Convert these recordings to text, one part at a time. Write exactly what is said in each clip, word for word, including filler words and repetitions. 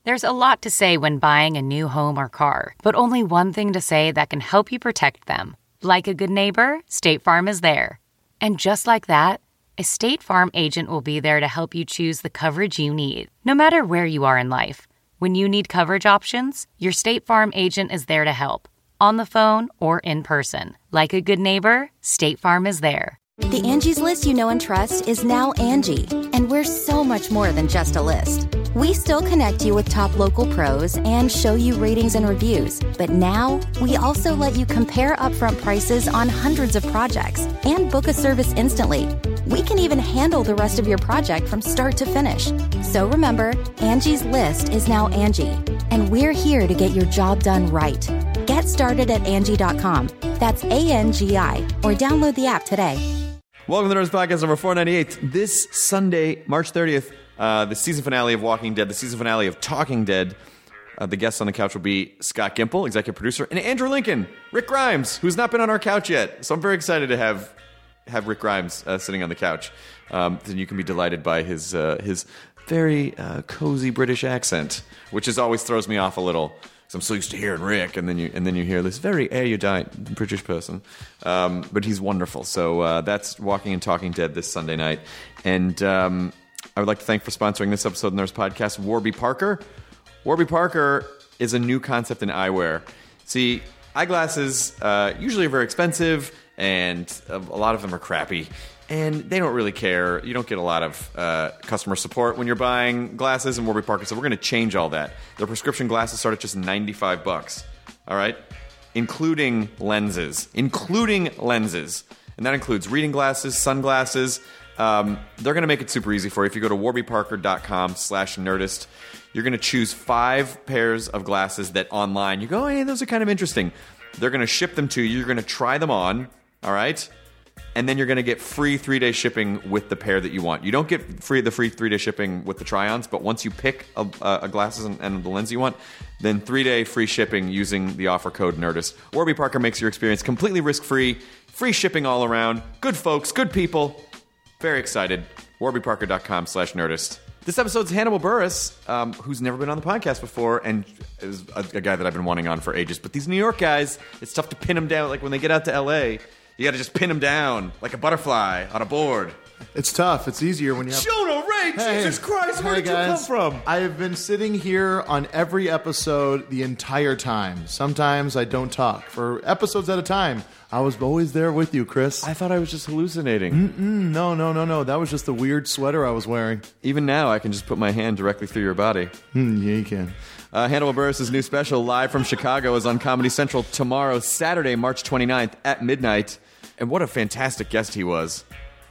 There's a lot to say when buying a new home or car, but only one thing to say that can help you protect them. Like a good neighbor, State Farm is there. And just like that, a State Farm agent will be there to help you choose the coverage you need, no matter where you are in life. When you need coverage options, your State Farm agent is there to help, on the phone or in person. Like a good neighbor, State Farm is there. The Angie's List you know and trust is now Angie, and we're so much more than just a list. We still connect you with top local pros and show you ratings and reviews, but now we also let you compare upfront prices on hundreds of projects and book a service instantly. We can even handle the rest of your project from start to finish. So remember, Angie's List is now Angie, and we're here to get your job done right. Get started at Angie dot com. That's A N G I, or download the app today. Welcome to the Nerds Podcast number four ninety-eight. This Sunday, March thirtieth, uh, the season finale of Walking Dead, the season finale of Talking Dead. Uh, the guests on the couch will be Scott Gimple, executive producer, and Andrew Lincoln, Rick Grimes, who's not been on our couch yet. So I'm very excited to have have Rick Grimes uh, sitting on the couch. Um, then you can be delighted by his uh, his very uh, cozy British accent, which is always throws me off a little. I'm so used to hearing Rick, and then you and then you hear this very erudite British person, um, but he's wonderful. So uh, that's Walking and Talking Dead this Sunday night, and um, I would like to thank for sponsoring this episode of the Nerds Podcast, Warby Parker. Warby Parker is a new concept in eyewear. See, eyeglasses uh, usually are very expensive, and a lot of them are crappy. And they don't really care. You don't get a lot of uh, customer support when you're buying glasses in Warby Parker. So we're going to change all that. Their prescription glasses start at just ninety-five bucks. All right? Including lenses. Including lenses. And that includes reading glasses, sunglasses. Um, they're going to make it super easy for you. If you go to warbyparker.com slash nerdist, you're going to choose five pairs of glasses that online, you go, hey, those are kind of interesting. They're going to ship them to you. You're going to try them on. All right? And then you're going to get free three-day shipping with the pair that you want. You don't get free the free three-day shipping with the try-ons, but once you pick a, a glasses and, and the lens you want, then three-day free shipping using the offer code NERDIST. Warby Parker makes your experience completely risk-free, free shipping all around, good folks, good people. Very excited. warbyparker.com slash nerdist. This episode's Hannibal Buress, um, who's never been on the podcast before, and is a, a guy that I've been wanting on for ages. But these New York guys, it's tough to pin them down. Like when they get out to L A, you got to just pin them down like a butterfly on a board. It's tough. It's easier when you have... Jonah Ray! Hey, Jesus Christ! Where hey did guys. you come from? I have been sitting here on every episode the entire time. Sometimes I don't talk. For episodes at a time. I was always there with you, Chris. I thought I was just hallucinating. Mm-mm, no, no, no, no. That was just the weird sweater I was wearing. Even now, I can just put my hand directly through your body. Mm, yeah, you can. Uh, Hannibal Buress' new special, Live from Chicago, is on Comedy Central tomorrow, Saturday, March twenty-ninth at midnight. And what a fantastic guest he was.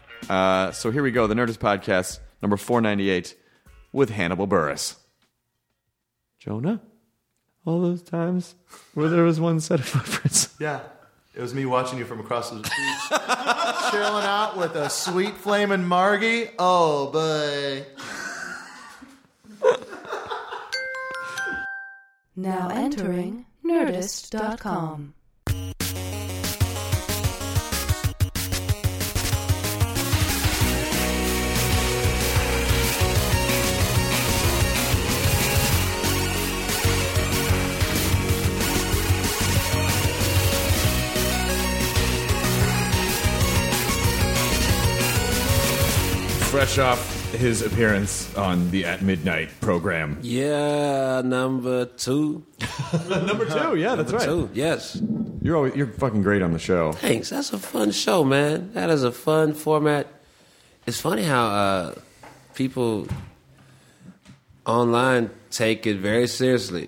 Uh, so here we go, the Nerdist Podcast, number four ninety-eight, with Hannibal Buress. Jonah? All those times where there was one set of footprints. Yeah. It was me watching you from across the street. Chilling out with a sweet flaming Margie. Oh, boy. Now entering Nerdist dot com. Fresh off his appearance on the At Midnight program. Yeah, number two. Number two, yeah, that's number right. Two, yes. You're always, you're fucking great on the show. Thanks. That's a fun show, man. That is a fun format. It's funny how uh, people online take it very seriously.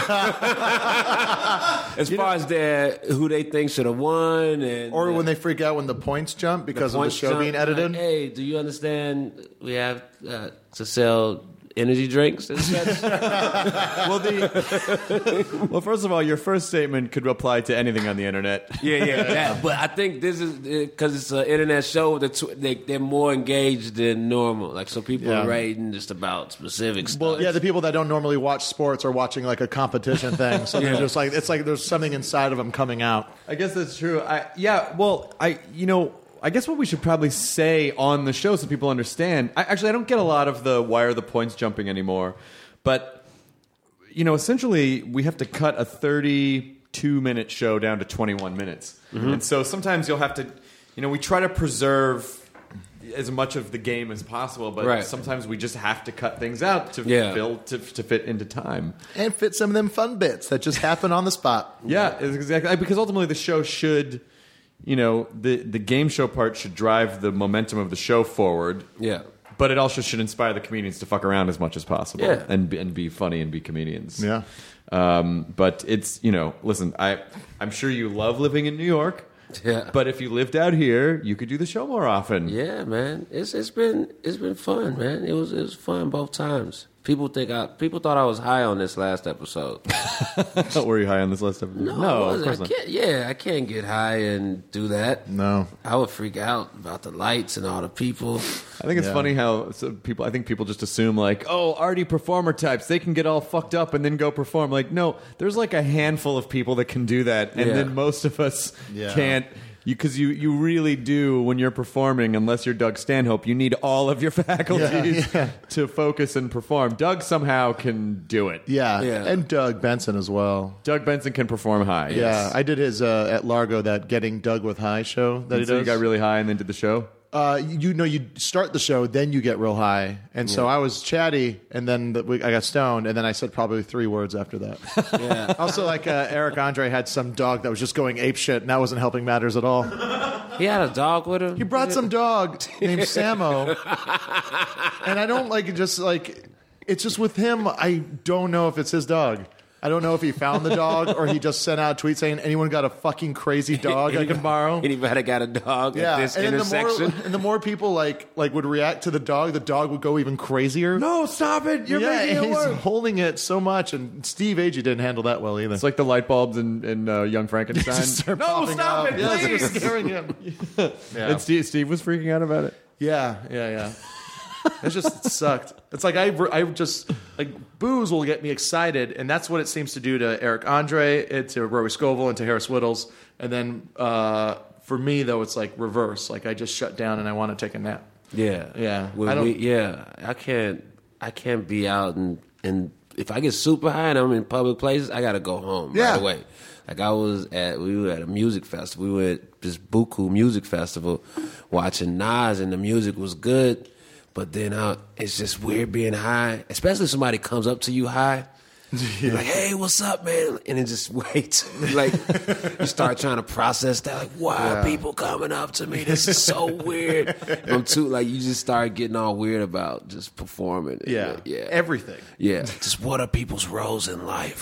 As far as their who they think should have won, and Or uh, when they freak out when the points jump because the of the points show jump, being edited. Like, hey, do you understand we have uh, to sell energy drinks and such? Well, the well, first of all, your first statement could apply to anything on the internet. Yeah, yeah, that. But I think this is because it's an internet show. They're, tw- they, they're more engaged than normal. Like, so people Yeah. are writing just about specific stuff. Well, yeah, the people that don't normally watch sports are watching like a competition thing. So they're Yeah. just like, it's like there's something inside of them coming out. I guess that's true. I yeah. Well, I you know. I guess what we should probably say on the show so people understand. I, actually, I don't get a lot of the why are the points jumping anymore, but you know, essentially we have to cut a thirty-two minute show down to twenty-one minutes. Mm-hmm. And so sometimes you'll have to, you know, we try to preserve as much of the game as possible, but right. sometimes we just have to cut things out to yeah. fill to, to fit into time and fit some of them fun bits that just happen on the spot. Yeah, exactly. Because ultimately the show should, you know, the the game show part should drive the momentum of the show forward. Yeah. But it also should inspire the comedians to fuck around as much as possible. Yeah. And be, and be funny and be comedians. Yeah. Um, but it's, you know, listen, I I'm sure you love living in New York. Yeah. But if you lived out here, you could do the show more often. Yeah, man. It's it's been it's been fun, man. It was it was fun both times. People think I people thought I was high on this last episode. Were you high on this last episode? No, no I of course I not. can't, yeah, I can't get high and do that. No. I would freak out about the lights and all the people. I think it's Yeah. funny how so people. I think people just assume like, oh, arty performer types, they can get all fucked up and then go perform. Like, no, there's like a handful of people that can do that, and Yeah. then most of us Yeah. can't. Because you, you really do when you're performing, unless you're Doug Stanhope, you need all of your faculties Yeah, yeah. to focus and perform. Doug somehow can do it. Yeah. Yeah. And Doug Benson as well. Doug Benson can perform high. Yeah, yes. I did his uh, at Largo, that Getting Doug with High show that he so does. you got really high and then did the show. Uh, you know, you start the show, then you get real high, and so I was chatty, and then the, we, I got stoned, and then I said probably three words after that. Yeah. Also, like uh, Eric Andre had some dog that was just going ape shit, and that wasn't helping matters at all. He had a dog with him. He brought some dog named Samo, and I don't like it. Just like it's just with him, I don't know if it's his dog. I don't know if he found the dog or he just sent out a tweet saying, "Anyone got a fucking crazy dog I can borrow?" Anybody got a dog Yeah, at this and then the intersection? more and the more people like like would react to the dog, the dog would go even crazier. No, stop it! You're yeah, making and it he's worse. holding it so much, and Steve Agee didn't handle that well either. It's like the light bulbs in, in uh, Young Frankenstein. Just start no, popping stop up. it, Yeah, please! it's scaring him. Yeah. And Steve, Steve was freaking out about it. Yeah, yeah, yeah. It just it sucked. It's like I, I just like booze will get me excited, and that's what it seems to do to Eric Andre, it, to Rory Scovel, and to Harris Whittles. And then uh, for me, though, it's like reverse. Like I just shut down and I want to take a nap. Yeah, Yeah. When I don't- we, yeah, I can't. I can't be out and and if I get super high and I'm in public places, I gotta go home Yeah. right away. Like I was at, we were at a music festival. We were at this Buku music festival, watching Nas, and the music was good. But then uh, it's just weird being high, especially if somebody comes up to you high. You're like, hey, what's up, man? And it just waits. Like, you start trying to process that. Like, why Yeah. are people coming up to me? This is so weird. I'm too, like, you just start getting all weird about just performing. Yeah, Yeah. everything. Yeah. Just what are people's roles in life?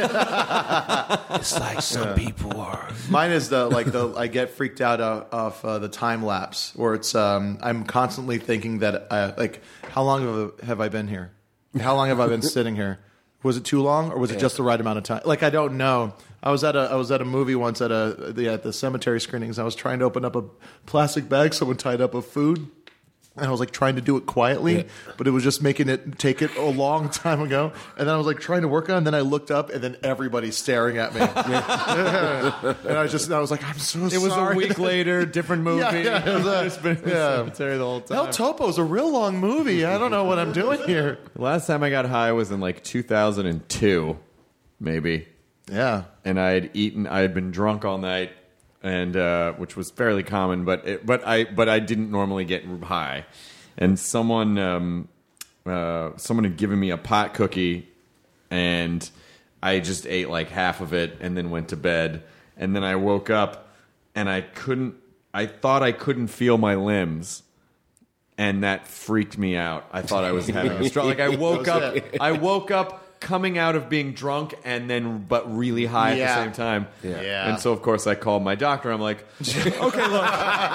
It's like some people are. Mine is the like the I get freaked out of, of uh, the time lapse where it's um, I'm constantly thinking that uh, like how long have, have I been here? How long have I been sitting here? Was it too long or was it just the right amount of time? Like I don't know. I was at a I was at a movie once at a the at the cemetery screenings. I was trying to open up a plastic bag someone tied up of food. And I was like trying to do it quietly, Yeah. but it was just making it take it a long time ago. And then I was like trying to work on it, and then I looked up, and then everybody's staring at me. And I was just, I was like, I'm so It sorry. was a week later, different movie. Yeah, yeah, it was a- Just been in the yeah. cemetery the whole time. El Topo's a real long movie. I don't know what I'm doing here. The last time I got high was in like two thousand two, maybe. Yeah. And I had eaten. I had been drunk all night, and uh, which was fairly common. But it, but I but I didn't normally get high. And someone um, uh, someone had given me a pot cookie, and I just ate like half of it, and then went to bed. And then I woke up, and I couldn't. I thought I couldn't feel my limbs. And that freaked me out. I thought I was having a stroke. Like I woke That up, was I woke up coming out of being drunk and then but really high Yeah. at the same time. Yeah. Yeah. And so of course I called my doctor. I'm like, okay, look.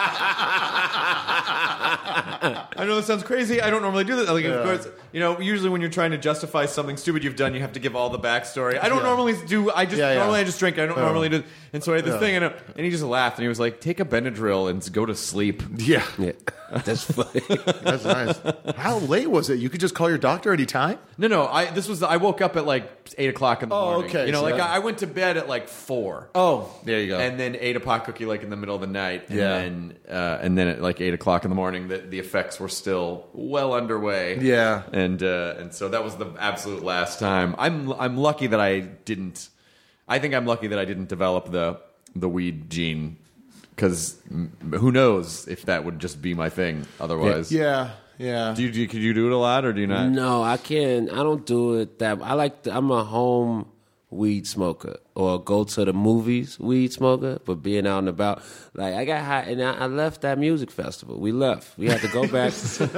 I know this sounds crazy. I don't normally do this. Like, of course, you know, usually when you're trying to justify something stupid you've done, you have to give all the backstory. I don't Yeah. normally do. I just Yeah, yeah. normally I just drink. I don't Yeah. normally do. And so I had this Yeah. thing, and, uh, and he just laughed, and he was like, "Take a Benadryl and go to sleep." Yeah. Yeah. That's funny. That's nice. How late was it? You could just call your doctor anytime? No, no. I this was I woke up at like eight o'clock in the Oh, morning. okay, You know, so like that- I, I went to bed at like four. Oh, there you go. And then ate a pot cookie like in the middle of the night. And Yeah. then uh, and then at like eight o'clock in the morning, the, the effects were were still well underway. Yeah. and uh, and so that was the absolute last time. I'm I'm lucky that I didn't. I think I'm lucky that I didn't develop the the weed gene, because who knows if that would just be my thing otherwise. Yeah, yeah. Do you, do you could you do it a lot or do you not? No, I can't. I don't do it that. I like. To, I'm a home weed smoker, or go to the movies weed smoker. But being out and about, like I got high, and I, I left that music festival. We left. We had to go back.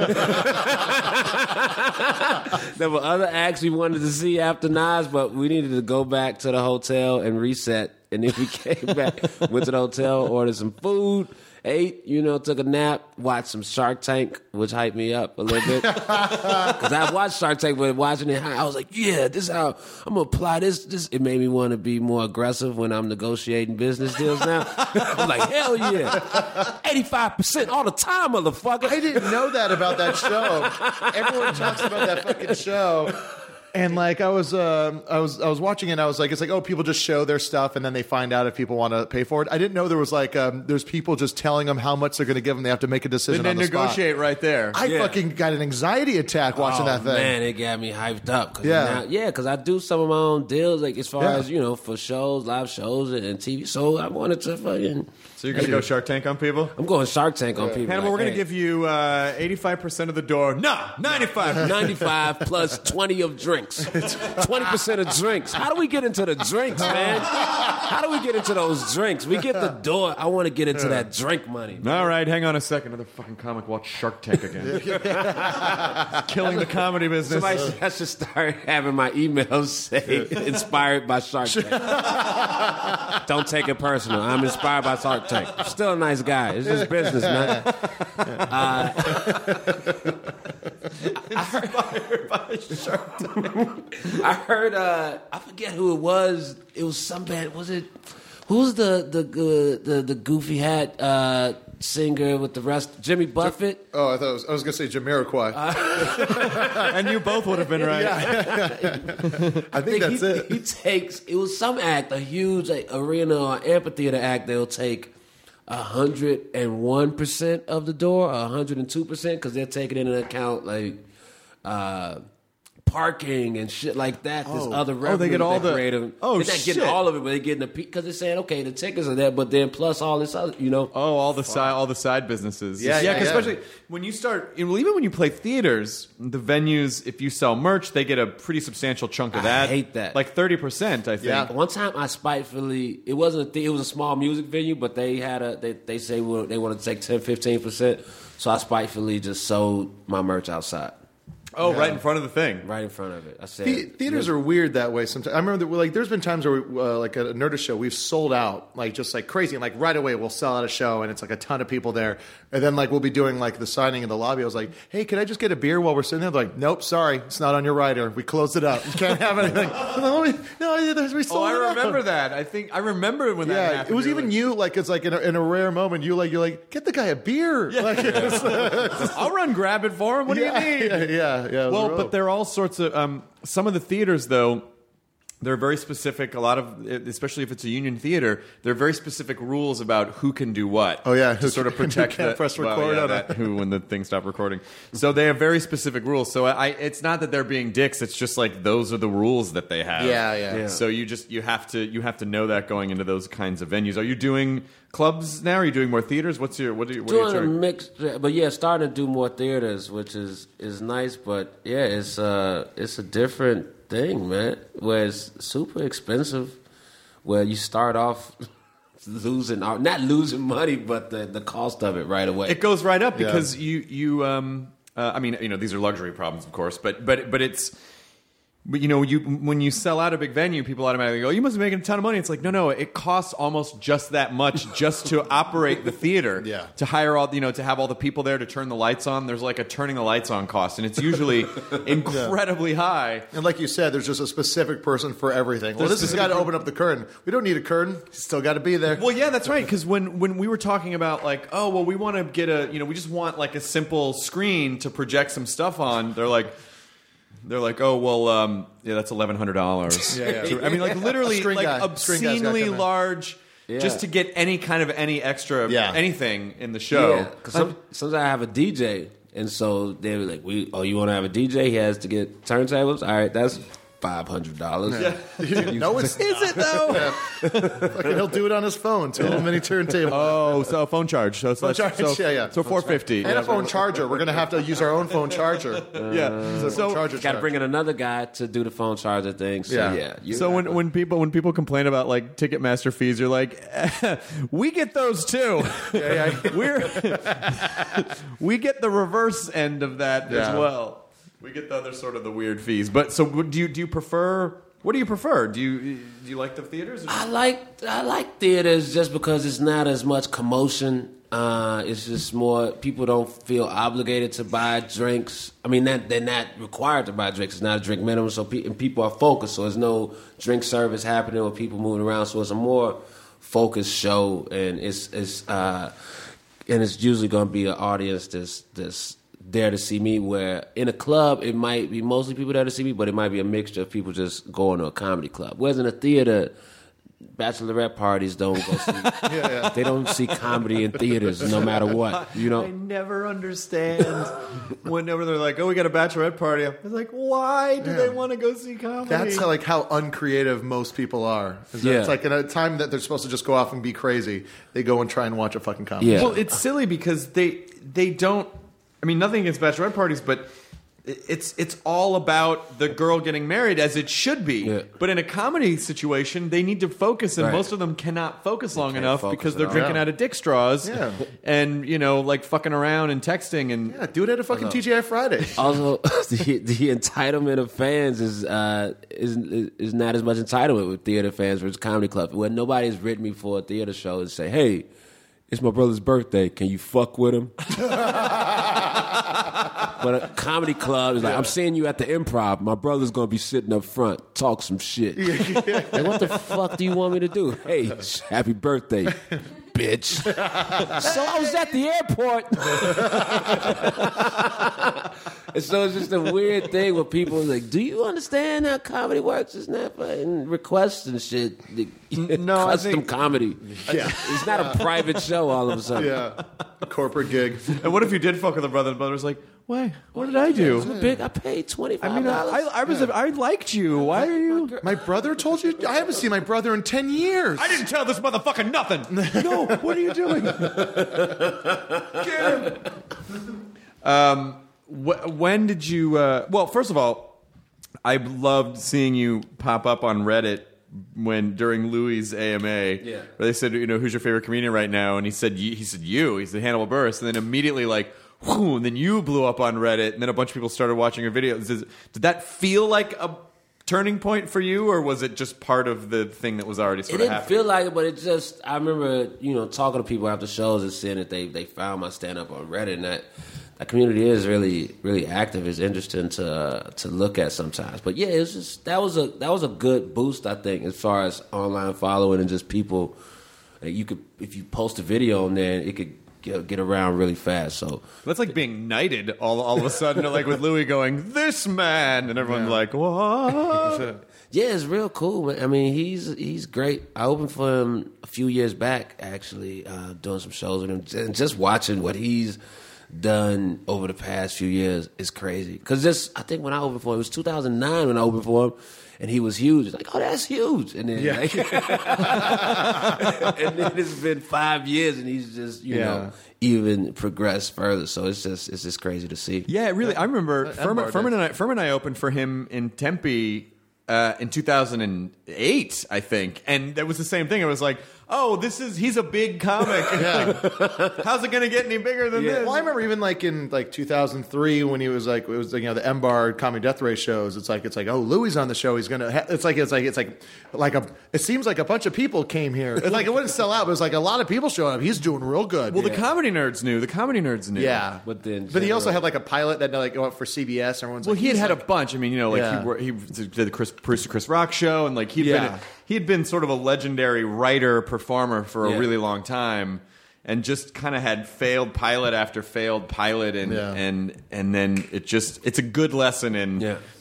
There were other acts we wanted to see after Nas, but we needed to go back to the hotel and reset. And then we came back, went to the hotel, ordered some food, ate, you know, took a nap, watched some Shark Tank, which hyped me up a little bit. Because I watched Shark Tank, but watching it, I was like, yeah, this is how I'm going to apply this. This. It made me want to be more aggressive when I'm negotiating business deals now. I'm like, hell yeah. eighty-five percent all the time, motherfucker. I didn't know that about that show. Everyone talks about that fucking show. And like I was, uh, I was, I was watching it. And I was like, it's like, oh, people just show their stuff, and then they find out if people want to pay for it. I didn't know there was like, um, there's people just telling them how much they're going to give them. They have to make a decision. Then on they the spot. negotiate right there. I Yeah. fucking got an anxiety attack watching Oh, that thing. Man, it got me hyped up. Cause Yeah. now, yeah, because I do some of my own deals, like as far Yeah. as you know, for shows, live shows, and T V. So I wanted to fucking. So you're gonna go Shark Tank on people? I'm going Shark Tank on people. Hannibal, like, we're gonna hey, give you uh, eighty-five percent of the door. No, ninety-five. ninety-five plus twenty of drinks. twenty percent of drinks. How do we get into the drinks, man? How do we get into those drinks? We get the door. I want to get into that drink money. All right, hang on a second. Another fucking comic watch Shark Tank again. Killing the comedy business. Somebody should, I should start having my emails say inspired by Shark Tank. Don't take it personal. I'm inspired by Shark Tank. I'm still a nice guy. It's just business, man. Uh, Inspired by Shark Tank. I heard. Uh, I forget who it was. It was some band. Was it? Who's the the uh, the the goofy hat uh, singer with the rest? Jimmy Buffett. Oh, I thought it was, I was going to say Jamiroquai. And you both would have been right. I think that's he, it. He takes. It was some act, a huge like, arena or amphitheater act. They'll take a hundred and one percent of the door, a hundred and two percent, because they're taking into account like. Uh, Parking and shit like that. This Oh. other Oh, revenue they get all that the- creative. Oh, they're not getting shit. all of it, but they're getting the because they're saying, okay, the tickets are there, but then plus all this other, you know. Oh, all the side, all the side businesses. Yeah, yeah, 'cause yeah. especially when you start, well, even when you play theaters, the venues, if you sell merch, they get a pretty substantial chunk of I that. hate that. like thirty percent. I think. Yeah. One time, I spitefully, it wasn't a thing, it was a small music venue, but they had a they they say well, they wanted to take ten, fifteen percent, so I spitefully just sold my merch outside, Oh, right in front of the thing. right in front of it. I said, The- theaters are weird that way. Sometimes I remember that, like there's been times where, we, uh, like at a Nerdist show, we've sold out like just like crazy, and like right away we'll sell out a show, and it's like a ton of people there, and then like we'll be doing like the signing in the lobby. I was like, hey, can I just get a beer while we're sitting there? They're like, nope, sorry, it's not on your rider. We closed it up. You can't have anything. no, we, no, there's- we sold Oh, it I out. remember that. I think I remember when that Yeah, happened. it was You're even like, you. Like it's like in a, in a rare moment, you like you're like, get the guy a beer. Like, it's- I'll run grab it for him. What yeah, do you need? yeah, yeah, yeah. it was Well, rough. but there are all sorts of um, some of the theaters though. They're very specific. A lot of, especially if it's a union theater, there are very specific rules about who can do what. Oh, yeah, to who sort of can- protect who can't the, press well, record yeah, on that it. who when the thing stopped recording. So they have very specific rules. So I, it's not that they're being dicks. It's just like those are the rules that they have. Yeah, yeah. Yeah. So you just you have to you have to know that going into those kinds of venues. Are you doing clubs now? Are you doing more theaters? What's your what are you what are you doing a trying- mix, but yeah, starting to do more theaters, which is is nice. But yeah, it's uh it's a different thing, man. Where it's super expensive. Where you start off losing, not losing money, but the the cost of it right away. It goes right up Yeah. because you you um uh, I mean you know these are luxury problems of course but but but it's but you know you when you sell out a big venue people automatically go you must be making a ton of money. It's like no no it costs almost just that much just to operate the theater. Yeah. To hire all you know to have all the people there to turn the lights on. There's like a turning the lights on cost and it's usually incredibly high. And like you said, there's just a specific person for everything. Well, There's this has got to open up the curtain. We don't need a curtain. Still got to be there. Well, yeah, that's right. Because when, when we were talking about like, oh, well, we want to get a, you know, we just want like a simple screen to project some stuff on. They're like, they're like, oh, well, um, yeah, that's eleven hundred dollars. Yeah, yeah. I mean, like literally, Screen like guy. Screen guy's gotta obscenely come in. large, Yeah. just to get any kind of any extra Yeah. anything in the show. Yeah, because some, sometimes I have a D J And so they were like, "We, oh, you want to have a D J? He has to get turntables. All right, that's five hundred dollars." Yeah. No, it's is it though? Yeah. Fucking, he'll do it on his phone. Two little mini turntable. Oh, so phone charge. So, Phone so, charge, so, yeah, yeah. So four fifty. And a phone charger. We're gonna have to use our own phone charger. Yeah. So, charger Got to bring in another guy to do the phone charger thing. So Yeah. yeah. you- So when, when people when people complain about like Ticketmaster fees, you're like, we get those too. Yeah, yeah. We're we get the reverse end of that as Yeah. well. We get the other sort of the weird fees. But so do you do you prefer? What do you prefer? Do you do you like the theaters? Or I like I like theaters just because it's not as much commotion. Uh, it's just more people don't feel obligated to buy drinks. I mean, that they're not required to buy drinks. It's not a drink minimum, so pe- and people are focused. So there's no drink service happening or people moving around. So it's a more focused show, and it's it's uh, and it's usually going to be an audience that's that's there to see me. Where in a club, it might be mostly people there to see me, but it might be a mixture of people just going to a comedy club. Whereas in a theater, bachelorette parties don't go see. yeah, yeah. They don't see comedy in theaters, no matter what. You I know, never understand whenever they're like, "Oh, we got a bachelorette party." I was like, "Why do Yeah. they want to go see comedy?" That's how, like how uncreative most people are. Is that Yeah. It's like in a time that they're supposed to just go off and be crazy, they go and try and watch a fucking comedy. Yeah. Well, it's silly because they they don't. I mean, nothing against bachelorette parties, but it's it's all about the girl getting married, as it should be. Yeah. But in a comedy situation, they need to focus, and Right. most of them cannot focus long can't enough focus because at they're all. drinking Yeah. out of dick straws, Yeah. and you know, like fucking around and texting, and Yeah, do it at a fucking T G I Friday. also the, the entitlement of fans is uh, is is not as much entitlement with theater fans versus comedy club. Where nobody's written me for a theater show and say, "Hey, it's my brother's birthday. Can you fuck with him?" But a comedy club is like, "I'm seeing you at the Improv. My brother's gonna be sitting up front. Talk some shit." Like, what the fuck do you want me to do? Hey, happy birthday, bitch. So I was at the airport. And so it's just a weird thing where people are like, "Do you understand how comedy works? It's not fucking requests and shit. No, I Custom think- comedy. Yeah. It's not a private show all of a sudden." Yeah, a corporate gig. and what if you did fuck with a brother, and the brother was like, "Why? What did I do?" Big, I paid twenty I five mean, dollars. I, I was I liked you. Why are you? My brother told you? I haven't seen my brother in ten years. I didn't tell this motherfucker nothing. No, what are you doing? um, wh- when did you? Uh, well, first of all, I loved seeing you pop up on Reddit when during Louis' A M A. Yeah. Where they said, you know, who's your favorite comedian right now? And he said, he said you. He said Hannibal Buress, and then immediately like. Whew, and then you blew up on Reddit, and then a bunch of people started watching your videos. Is- Did that feel like a turning point for you, or was it just part of the thing that was already It sort of didn't happening? feel like it, but it just, I remember, you know, talking to people after shows and seeing that they, they found my stand-up on Reddit, and that, that community is really, really active. It's interesting to uh, to look at sometimes. But yeah, it was just, that was a that was a good boost, I think, as far as online following and just people. Like you could, if you post a video on there, it could get, get around really fast. So That's like being knighted all, all of a sudden, like with Louis going, "This man," and everyone's like, "What?" yeah, it's real cool, man. I mean, he's he's great. I opened for him a few years back, actually, uh, doing some shows with him, and just watching what he's done over the past few years is crazy. Because just, I think when I opened for him, it was two thousand nine when I opened for him, and he was huge. It's like, oh, that's huge. And then, like, and then it's been five years, and he's just, you Yeah. know, even progressed further. So it's just it's just crazy to see. Yeah, really. I remember Uh, Furman, Edvard Furman did. and I. Furman and I opened for him in Tempe uh, in two thousand eight, I think, and that was the same thing. It was like, "Oh, this is he's a big comic. Like, how's it going to get any bigger than this?" Well, I remember even like in like two thousand three when he was like it was you know the M Bar Comedy Death Ray shows. It's like it's like oh Louis on the show. He's gonna. Ha-. It's like it's like it's like like a. It seems like a bunch of people came here. It's like it wouldn't sell out, but it was like a lot of people showing up. He's doing real good. Well, the comedy nerds knew. The comedy nerds knew. yeah, But then but he also general- had like a pilot that like went for C B S. Everyone's Well, like, he had he's had like, a bunch. I mean, you know, like Yeah. he wor- he did the Chris Bruce Chris Rock show, and like he'd been Yeah. he had been sort of a legendary writer performer for a Yeah. really long time, and just kind of had failed pilot after failed pilot, and Yeah. and and then it just it's a good lesson in Yeah.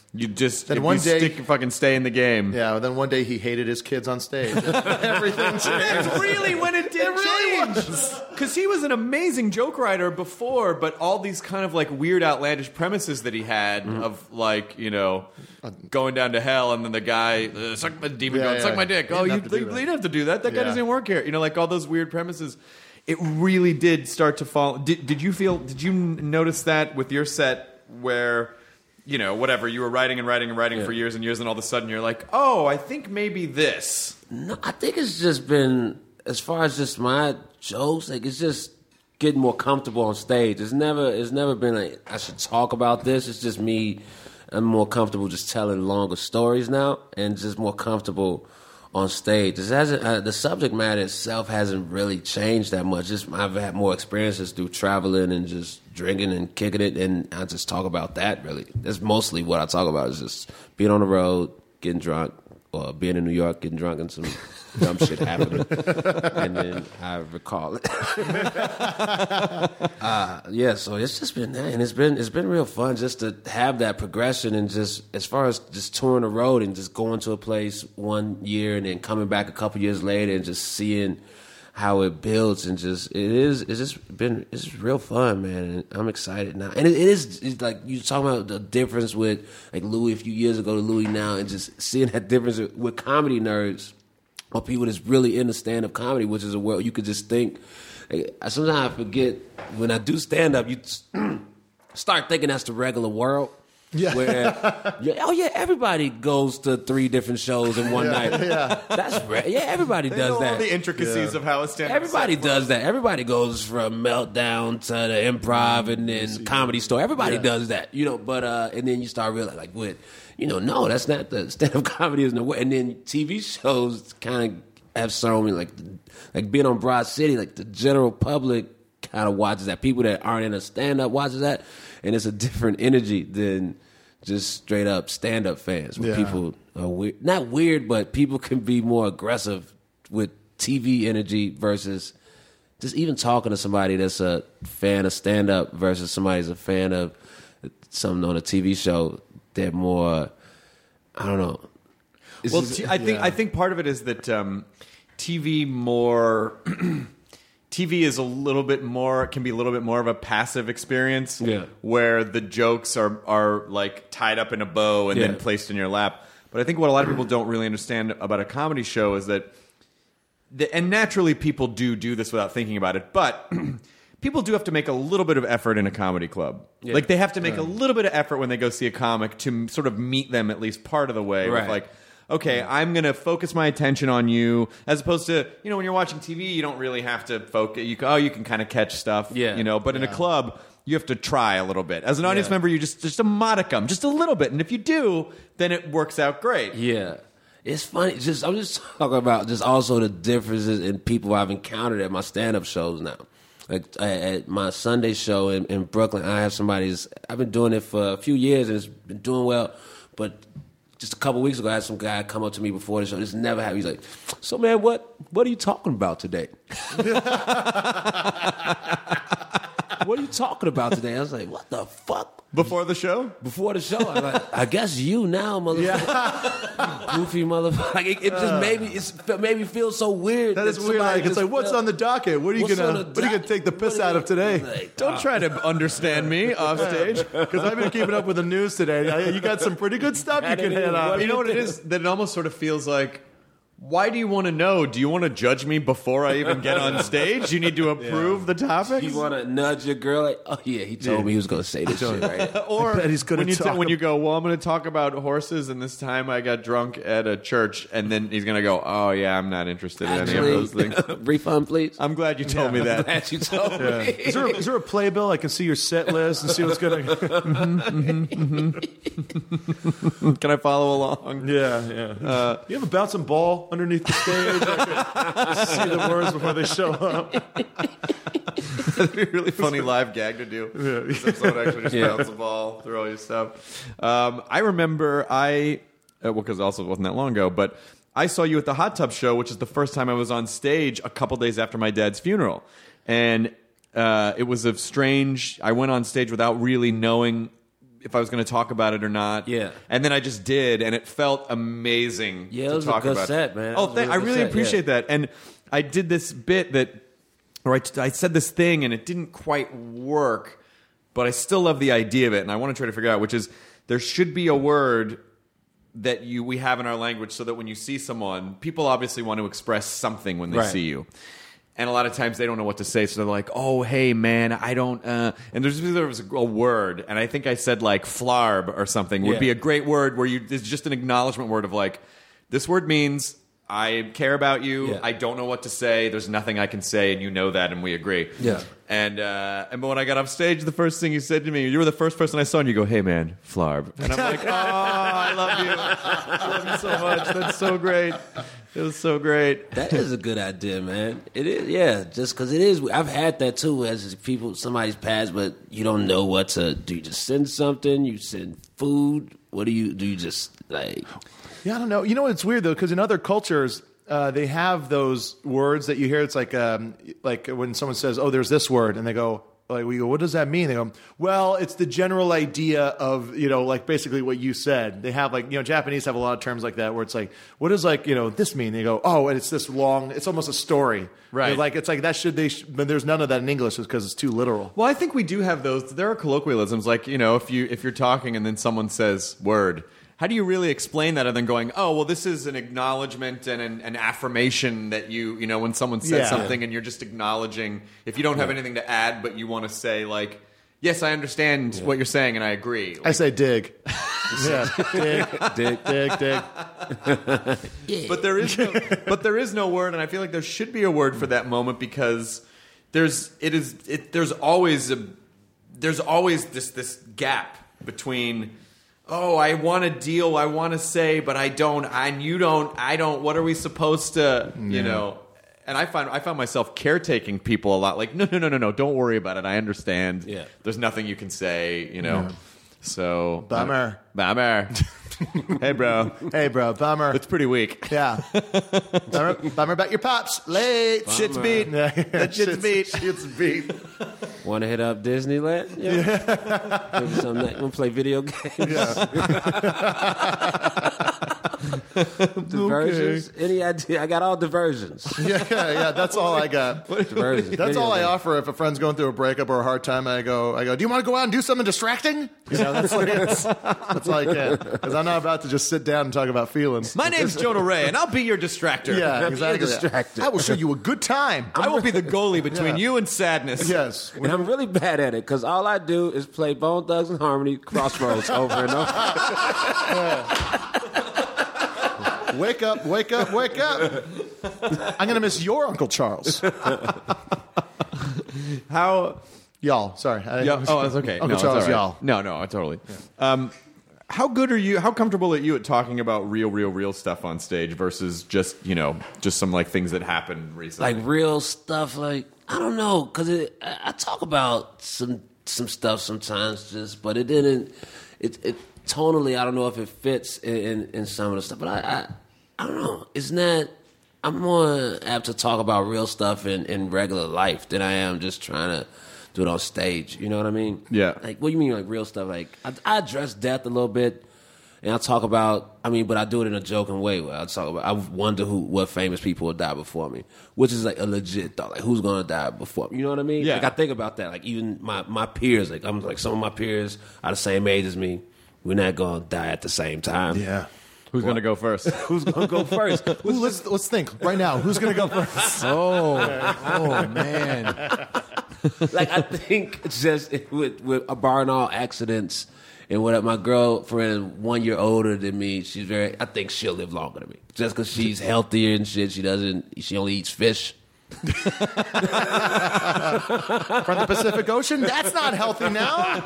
You just Then if one you day- stick, fucking stay in the game. Yeah, well, then one day he hated his kids on stage. Everything changed. That's really when it did change. Because he was an amazing joke writer before, but all these kind of like weird, outlandish premises that he had Mm-hmm. of like, you know, going down to hell and then the guy, uh, suck my demon Yeah, going, yeah. suck my dick. He Oh, didn't you, have to do you that. didn't have to do that. That guy Yeah. doesn't work here. You know, like all those weird premises. It really did start to fall. Did, did you feel, did you notice that with your set where, you know, whatever, you were writing and writing and writing Yeah. for years and years and all of a sudden you're like, oh, I think maybe this. No, I think it's just been, as far as just my jokes, like it's just getting more comfortable on stage. It's never, it's never been like I should talk about this. It's just me. I'm more comfortable just telling longer stories now, and just more comfortable on stage. It hasn't, uh, the subject matter itself hasn't really changed that much. Just I've had more experiences through traveling and just drinking and kicking it, and I just talk about that. Really, that's mostly what I talk about. Is just being on the road, getting drunk, or being in New York, getting drunk, and some dumb shit happening, and then I recall it. uh, yeah, so it's just been that, and it's been it's been real fun just to have that progression, and just as far as just touring the road and just going to a place one year and then coming back a couple years later and just seeing how it builds, and just it is it's just been it's real fun, man. And I'm excited now, and it, it is it's like you talking about the difference with like Louis a few years ago to Louis now, and just seeing that difference with, with comedy nerds or people that's really into stand-up comedy, which is a world you could just think. Like, sometimes I forget when I do stand-up, you start thinking that's the regular world. Yeah. Where, yeah, oh yeah, everybody goes to three different shows in one night. Yeah. That's re- yeah, everybody They does know that. all the intricacies Yeah. of how a stand-up Everybody set does that. Everybody goes from Meltdown to the Improv and then Comedy Store. Everybody Yeah. does that, you know. But uh, and then you start realizing, like, what, you know, no, that's not the stand-up comedy isn't the way. And then T V shows kind of have shown me, like, like being on Broad City, like the general public kind of watches that. People that aren't in a stand-up watches that, and it's a different energy than just straight up stand-up fans. Where Yeah. people are weird, not weird, but people can be more aggressive with T V energy versus just even talking to somebody that's a fan of stand-up versus somebody who's a fan of something on a T V show. They're more, I don't know. It's Well, just- t- I think yeah. I think part of it is that um, T V more T V is a little bit more can be a little bit more of a passive experience, Yeah. where the jokes are are like tied up in a bow and Yeah. then placed in your lap. But I think what a lot of people don't really understand about a comedy show is that, the, and naturally people do do this without thinking about it, but people do have to make a little bit of effort in a comedy club. Yeah. Like they have to make a little bit of effort when they go see a comic to m- sort of meet them at least part of the way. With Right. like, okay, I'm going to focus my attention on you, as opposed to, you know, when you're watching T V, you don't really have to focus. You can, oh, you can kind of catch stuff, Yeah. you know. But in a club, you have to try a little bit. As an audience Yeah. member, you just just a modicum, just a little bit, and if you do, then it works out great. Yeah. It's funny. Just I'm just talking about just also the differences in people I've encountered at my stand-up shows now. Like at at my Sunday show in, in Brooklyn, I have somebody's. I've been doing it for a few years and it's been doing well. But just a couple weeks ago, I had some guy come up to me before the show. This never happened. He's like, "So man, what what are you talking about today?" What are you talking about today? I was like, "What the fuck?" Before the show, Before the show, I was like, I guess you now, motherfucker. Goofy motherfucker. Like, it, it just made me, it's, it made me feel so weird. That is weird. somebody Like, it's just like, what's felt- on the docket? What are you What's gonna on the What are you gonna docket? take the piss What out are of you- today? like, don't try to understand me off stage. Because I've been keeping up with the news today. You got some pretty good stuff you can hit on. You know what it is? That it almost sort of feels like, why do you want to know? Do you want to judge me before I even get on stage? You need to approve the topics? You want to nudge your girl? Like, oh yeah, he told me he was going to say this shit right now. Or I bet he's gonna when you talk when you go, well, I'm going to talk about horses, and this time I got drunk at a church, and then he's going to go, oh yeah, I'm not interested in any of those things. Actually, refund, please. I'm glad you told me that. Glad you told me. Is there, a, is there a playbill? I can see your set list and see what's gonna. Can I follow along? Yeah, yeah. Uh, you have a bouncing ball underneath the stage. I can see the words before they show up. That'd be a really funny live gag to do. This episode actually just Yeah. bounce the ball through all your stuff. Um, I remember I, uh, well, because also it wasn't that long ago, but I saw you at the Hot Tub Show, which is the first time I was on stage a couple days after my dad's funeral. And uh, it was a strange, I went on stage without really knowing if I was going to talk about it or not. Yeah. And then I just did, and it felt amazing Yeah, to it was a talk good about. set, man. It Oh, was a thank, I really good really set, appreciate yeah. that. And I did this bit that, or I, I said this thing, and it didn't quite work, but I still love the idea of it, and I want to try to figure out, which is there should be a word that you we have in our language so that when you see someone, people obviously want to express something when they Right. see you. And a lot of times they don't know what to say, so they're like, "Oh, hey, man, I don't." Uh, and there's there was a word, and I think I said like "flarb" or something would Yeah. be a great word where you it's just an acknowledgement word of like, this word means I care about you. Yeah. I don't know what to say. There's nothing I can say, and you know that, and we agree. Yeah. And uh, and but when I got off stage, the first thing you said to me, you were the first person I saw, and you go, "Hey, man, flarb," and I'm like, "Oh, I love you. I love you so much. That's so great. It was so great." That is a good idea, man. It is, yeah. Just because it is, I've had that too. As people, somebody's passed, but you don't know what to do. You just send something. You send food. What do you do? You just like. Yeah, I don't know. You know what? It's weird though, because in other cultures, uh, they have those words that you hear. It's like, um, like when someone says, "Oh, there's this word," and they go, like, we go, "What does that mean?" They go, "Well, it's the general idea of, you know, like basically what you said." They have like, you know, Japanese have a lot of terms like that where it's like, "What does like, you know, this mean?" They go, "Oh, and it's this long. It's almost a story." Right. They're like it's like that should they? Sh- but there's none of that in English because it's too literal. Well, I think we do have those. There are colloquialisms, like, you know, if you if you're talking and then someone says "word," how do you really explain that other than going, "Oh, well, this is an acknowledgement and an, an affirmation that you, you know, when someone says Yeah. something and you're just acknowledging, if you don't have anything to add, but you want to say, like, yes, I understand what you're saying and I agree." Like, I say dig. Yeah, dig, dig, dig, dig. but there is no, but there is no word, and I feel like there should be a word for that moment because there's it is it, there's always a there's always this this gap between, oh, I want to deal, I want to say, but I don't, and you don't, I don't. What are we supposed to, you know? And I find I found myself caretaking people a lot. Like, no, no, no, no, no, don't worry about it. I understand. Yeah. There's nothing you can say, you know. So Bummer. bummer. Hey, bro, Hey, bro, bummer. it's pretty weak. Yeah. bummer, bummer about your pops. Late. Shit's beat. That shit's beat. Shit's beat. Want to hit up Disneyland? Yeah. Maybe something that, want to play video games? Diversions? Any idea? I got all diversions. Yeah, yeah, yeah. That's all I got. Diversions. That's Video all I games. offer if a friend's going through a breakup or a hard time. I go, I go. Do you want to go out and do something distracting? You know, that's like it's, that's all I can because I'm not about to just sit down and talk about feelings. My name's Jonah Ray, and I'll be your distractor. Yeah, exactly. distracted. I will show you a good time. I will be the goalie between Yeah. you and sadness. Yes. And I'm really bad at it because all I do is play Bone Thugs and Harmony Crossroads over and over. Wake up! Wake up! Wake up! I'm gonna miss your Uncle Charles. How? Y'all, sorry. I, Yeah, oh, that's okay. Uncle no, it's Charles, all right. y'all. No, no, totally. Um, how good are you? How comfortable are you at talking about real, real, real stuff on stage versus just, you know, just some like things that happened recently? Like real stuff, like, I don't know, because I, I talk about some some stuff sometimes, just, but it didn't, it, it tonally, I don't know if it fits in, in, in some of the stuff, but I, I, I don't know, it's not, I'm more apt to talk about real stuff in, in regular life than I am just trying to do it on stage. You know what I mean? Yeah. Like, what do you mean, like real stuff? Like, I, I address death a little bit, and I talk about, I mean, but I do it in a joking way. Where I talk about, I wonder who, what famous people will die before me, which is like a legit thought. Like, who's gonna die before me? You know what I mean? Yeah. Like, I think about that. Like, even my my peers, like, I'm like some of my peers are the same age as me. We're not gonna die at the same time. Yeah. Who's going to go first? Who's gonna go first? Ooh, let's let's think right now. Who's gonna go first? oh, oh man. Like, I think it's just with with barring all accidents and what my girlfriend one year older than me, she's very. I think she'll live longer than me just because she's healthier and shit. She doesn't. She only eats fish. From the Pacific Ocean? That's not healthy now.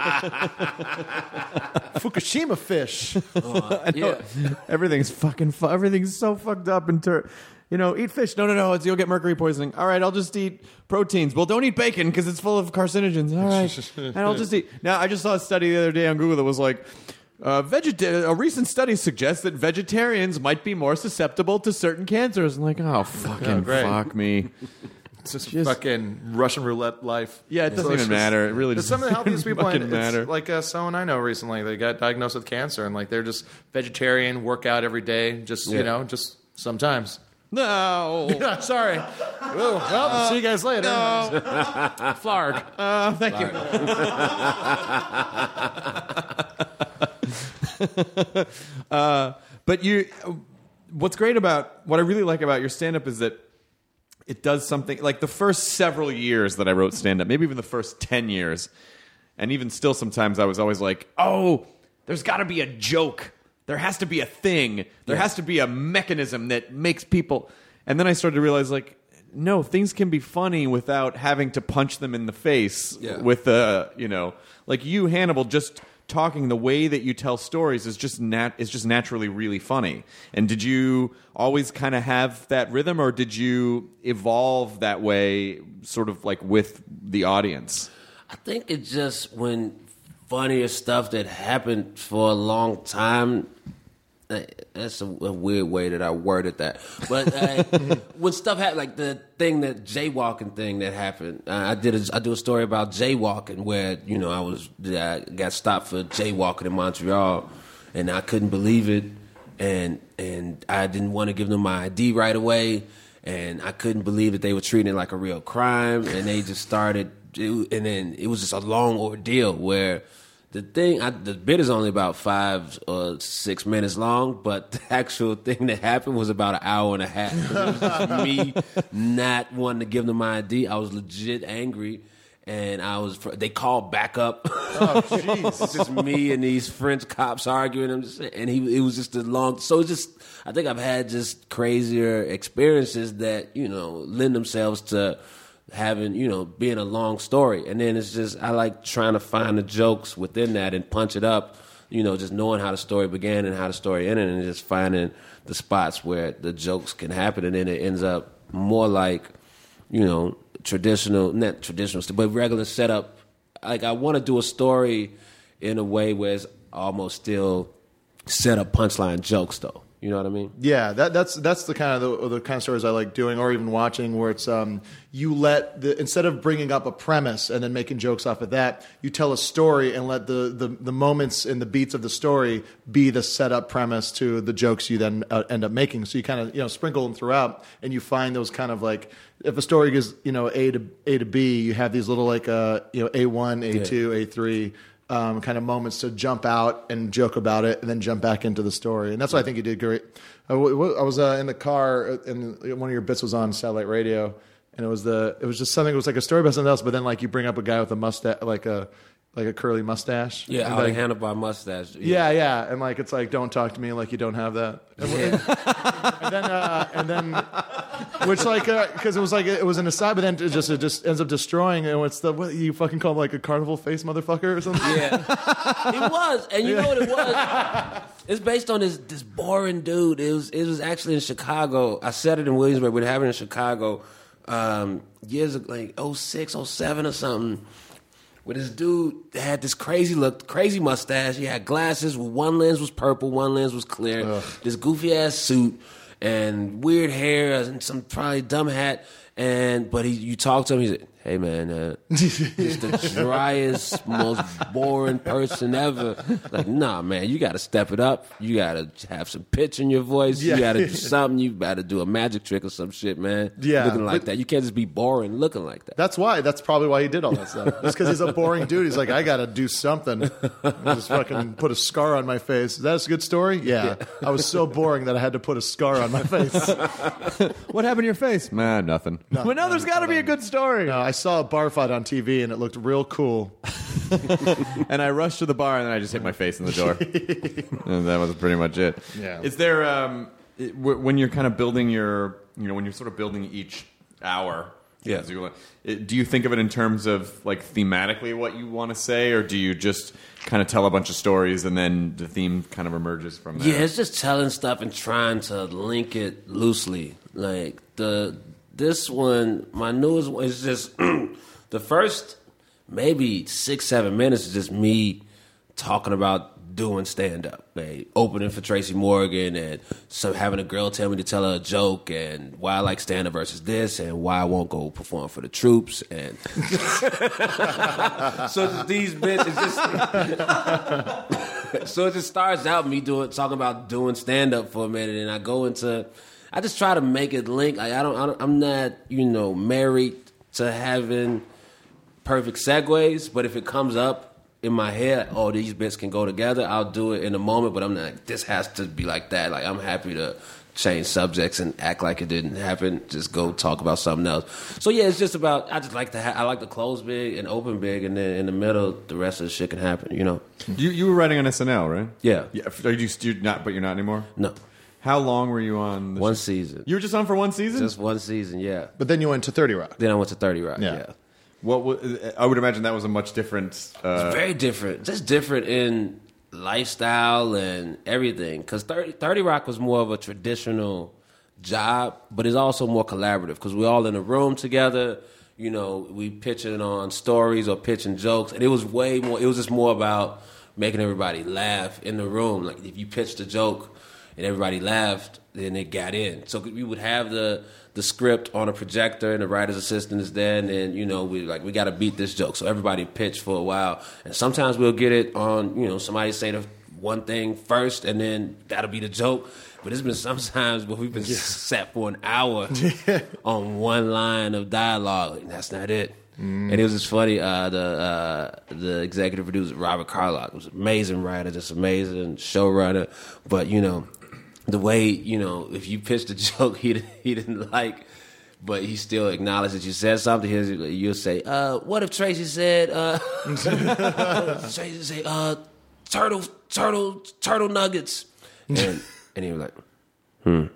Fukushima fish. Yeah. Everything's fucking. Fu- everything's so fucked up in ter- You know, eat fish. No, no, no. It's, you'll get mercury poisoning. All right, I'll just eat proteins. Well, don't eat bacon because it's full of carcinogens. All right, and I'll just eat. Now, I just saw a study the other day on Google that was like, uh, vegeta- a recent study suggests that vegetarians might be more susceptible to certain cancers. I'm like, oh, fucking great. fuck me. It's just, Just- fucking Russian roulette life. Yeah, it doesn't So it's even just- matter. It really There's doesn't some of the healthiest people. fucking And matter. it's like uh, someone I know recently, they got diagnosed with cancer, and like they're just vegetarian, work out every day, just Yeah. you know, just sometimes. No. Yeah, sorry. Well, well, see you guys later. Flarg. Uh, thank you. uh, but you, what's great about what I really like about your stand-up is that it does something like the first several years that I wrote stand-up, maybe even the first ten years, and even still sometimes I was always like, oh, there's got to be a joke. There has to be a thing. There Yeah. has to be a mechanism that makes people. And then I started to realize, like, no, things can be funny without having to punch them in the face Yeah. with the, you know, like you, Hannibal, just talking the way that you tell stories is just nat is just naturally really funny. And did you always kind of have that rhythm, or did you evolve that way, sort of like with the audience? I think it's just when funnier stuff that happened for a long time. uh, That's a, a weird way that I worded that, but uh, when stuff happened, like the thing that jaywalking thing that happened, uh, I did. A, I do a story about jaywalking where you know I was I got stopped for jaywalking in Montreal, and I couldn't believe it, and and I didn't want to give them my I D right away, and I couldn't believe that they were treating it like a real crime, and they just started. It, and then it was just a long ordeal where the thing, I, the bit is only about five or six minutes long, but the actual thing that happened was about an hour and a half. It was just me not wanting to give them my I D. I was legit angry, and I was. They called back up. Oh, jeez. It's just me and these French cops arguing. I'm just, and he, it was just a long. So it's just, I think I've had just crazier experiences that you know lend themselves to having, you know, being a long story. And then it's just, I like trying to find the jokes within that and punch it up, you know, just knowing how the story began and how the story ended, and just finding the spots where the jokes can happen. And then it ends up more like, you know, traditional, not traditional, but regular setup. Like, I want to do a story in a way where it's almost still set up punchline jokes, though. You know what I mean? Yeah, that, that's that's the kind of the, the kind of stories I like doing, or even watching, where it's um, you let the instead of bringing up a premise and then making jokes off of that, you tell a story and let the the, the moments and the beats of the story be the setup premise to the jokes you then uh, end up making. So you kind of you know sprinkle them throughout, and you find those kind of like, if a story goes you know A to A to B, you have these little like uh you know A one, A two, A three. Um, kind of moments to jump out and joke about it, and then jump back into the story. And that's what I think you did great. I, w- I was uh, in the car, and one of your bits was on satellite radio, and it was the it was just something. It was like a story about something else, but then like you bring up a guy with a mustache, like a like a curly mustache. Yeah, and out like, of Hannibal mustache. yeah, yeah, and like it's like, don't talk to me like you don't have that. And, and then uh, and then which like because uh, it was like it was an aside, but then it just it just ends up destroying. And what's the what you fucking call him, like a carnival face motherfucker or something? Yeah, it was, and you know what it was? It's based on this this boring dude. It was it was actually in Chicago. I said it in Williamsburg. We're having it in Chicago um, years ago, like oh six, oh seven or something. Where this dude had this crazy look, crazy mustache. He had glasses. One lens was purple, one lens was clear. Ugh. This goofy ass suit and weird hair and some probably dumb hat. And but he, you talk to him, he's like, "Hey man, uh, just the driest, most boring person ever." Like, nah, man, you got to step it up. You got to have some pitch in your voice. Yeah. You got to do something. You got to do a magic trick or some shit, man. Yeah, looking like but- that. You can't just be boring looking like that. That's why. That's probably why he did all that stuff. Just because he's a boring dude. He's like, I got to do something. I just fucking put a scar on my face. Is that a good story? Yeah. I was so boring that I had to put a scar on my face. What happened to your face? Man, nothing. No, but no, there's got to be a good story. No, I saw a bar fight on T V and it looked real cool. And I rushed to the bar, and then I just hit my face in the door. And that was pretty much it. Yeah. Is there um, it, w- when you're kind of building your, you know, when you're sort of building each hour? Yeah. as you- it- Do you think of it in terms of like thematically what you want to say, or do you just kind of tell a bunch of stories and then the theme kind of emerges from there? Yeah, it's just telling stuff and trying to link it loosely. Like the this one, my newest one is just the first maybe six, seven minutes is just me talking about doing stand up, like opening for Tracy Morgan, and so having a girl tell me to tell her a joke, and why I like stand up versus this, and why I won't go perform for the troops, and so these bits is just so it just starts out me doing talking about doing stand up for a minute, and I go into I just try to make it link. Like I don't, I don't I'm not you know married to having perfect segues, but if it comes up in my head, oh, these bits can go together, I'll do it in a moment, but I'm not like, this has to be like that. Like, I'm happy to change subjects and act like it didn't happen, just go talk about something else. So, yeah, it's just about, I just like to, ha- I like to close big and open big, and then in the middle, the rest of the shit can happen, you know? You you were writing on S N L, right? Yeah. Yeah. Are you, you're not, but you're not anymore? No. How long were you on? The one show? season. You were just on for one season? Just one season, yeah. But then you went to thirty Rock. Then I went to thirty Rock, Yeah. yeah. What w- I would imagine that was a much different. Uh, It's very different. Just different in lifestyle and everything. Because thirty, thirty Rock was more of a traditional job, but it's also more collaborative because we're all in a room together. You know, we pitching on stories or pitching jokes. And it was way more, it was just more about making everybody laugh in the room. Like if you pitched a joke and everybody laughed, then it got in. So we would have the the script on a projector, and the writer's assistant is there, and then, you know, we like, we got to beat this joke. So everybody pitched for a while. And sometimes we'll get it on, you know, somebody say the one thing first, and then that'll be the joke. But it's been sometimes where we've been yeah. sat for an hour on one line of dialogue, and that's not it. Mm. And it was just funny. Uh, the uh, the executive producer, Robert Carlock, was an amazing writer, just amazing showrunner. But, you know, the way, you know, if you pitched a joke he he didn't like, but he still acknowledged that you said something, you'll say, uh, what if Tracy said, uh, Tracy say, uh, turtle, turtle, turtle nuggets. And, and he was like, hmm.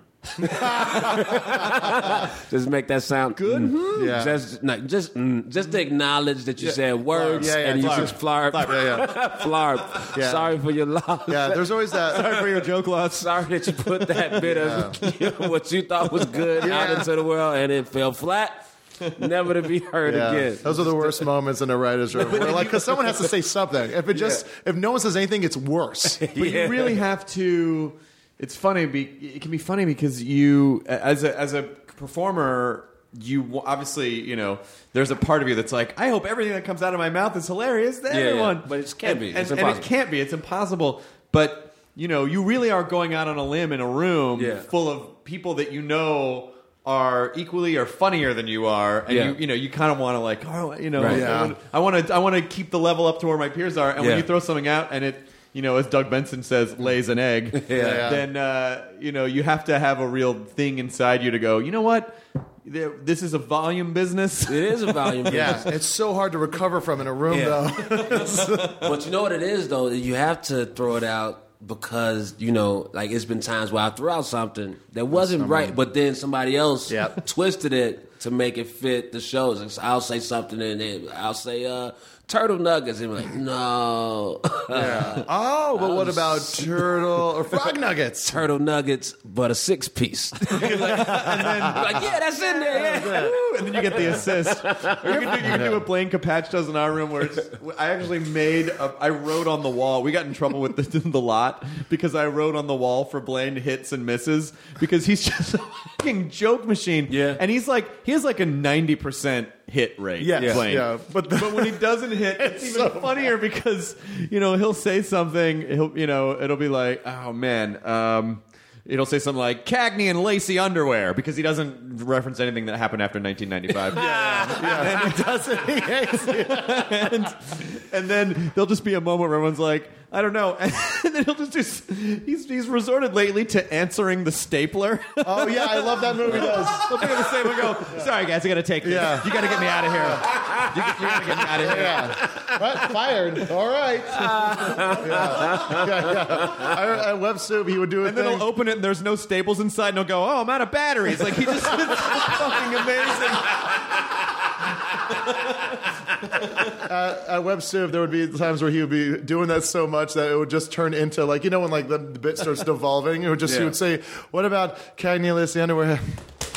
Just make that sound good. Mm, yeah. Just, no, just, mm, just to acknowledge that you yeah. said words yeah, yeah, and flarp. You just flarp. Flarp. Yeah, yeah. Flarp. Yeah. Sorry for your loss. Yeah, there's always that. Sorry for your joke loss. Sorry that you put that bit yeah. of you know, what you thought was good yeah. out into the world and it fell flat. Never to be heard yeah. again. Those are the worst moments in a writer's room. Where, like, because someone has to say something. If it just, yeah. if no one says anything, it's worse. But yeah. you really have to. It's funny. Be, it can be funny because you, as a as a performer, you obviously, you know, there's a part of you that's like, I hope everything that comes out of my mouth is hilarious to yeah, everyone. Yeah. But it can't and, be. It's and, and it can't be. It's impossible. But you know, you really are going out on a limb in a room yeah. full of people that you know are equally or funnier than you are, and yeah. you you know you kind of want to like, oh, you know, right. yeah. I want to I want to keep the level up to where my peers are, and yeah. when you throw something out and it, you know, as Doug Benson says, lays an egg, yeah. then uh, you know you have to have a real thing inside you to go, you know what, this is a volume business. It is a volume business. Yeah, it's so hard to recover from in a room, yeah. though. But you know what it is, though? You have to throw it out because, you know, like it's been times where I threw out something that wasn't Someone. right, but then somebody else yep. twisted it to make it fit the shows. So I'll say something and then I'll say, uh, turtle nuggets. And I'm like, no. Yeah. Oh, but what about turtle or frog nuggets? Turtle nuggets, but a six piece. like, and then, like, yeah, that's in there. Yeah. And then you get the assist. Or you can do, you can do what Blaine Capatch does in our room, where it's, I actually made, a, I wrote on the wall. We got in trouble with the, the lot because I wrote on the wall for Blaine hits and misses because he's just a fucking joke machine. Yeah. And he's like, he has like a ninety percent hit rate. Yes. Blaine. Yeah. But the, but when he doesn't hit, it's, it's even so funnier bad. Because, you know, he'll say something, he'll, you know, it'll be like, oh man, um, it'll say something like Cagney and Lacey underwear because he doesn't reference anything that happened after nineteen ninety-five. yeah, yeah. And he doesn't. He hates it. and, and then there'll just be a moment where everyone's like, I don't know. And then he'll just do, he's, he's resorted lately to answering the stapler. Oh, yeah, I love that movie. Does. He'll pick up the stapler and go, sorry, guys, I got to take this. Yeah. You got to get me out of here. You, you got to get me out of here. Yeah. What? Fired. All right. yeah. Yeah, yeah. I, at Web Soup, he would do a And thing. then he'll open it and there's no staples inside and he'll go, oh, I'm out of batteries. Like, he just, it's fucking amazing. uh, at Web Soup, there would be times where he would be doing that so much that it would just turn into, like, you know, when like the, the bit starts devolving, it would just, yeah. he would say, what about Cagney Lacey underwear?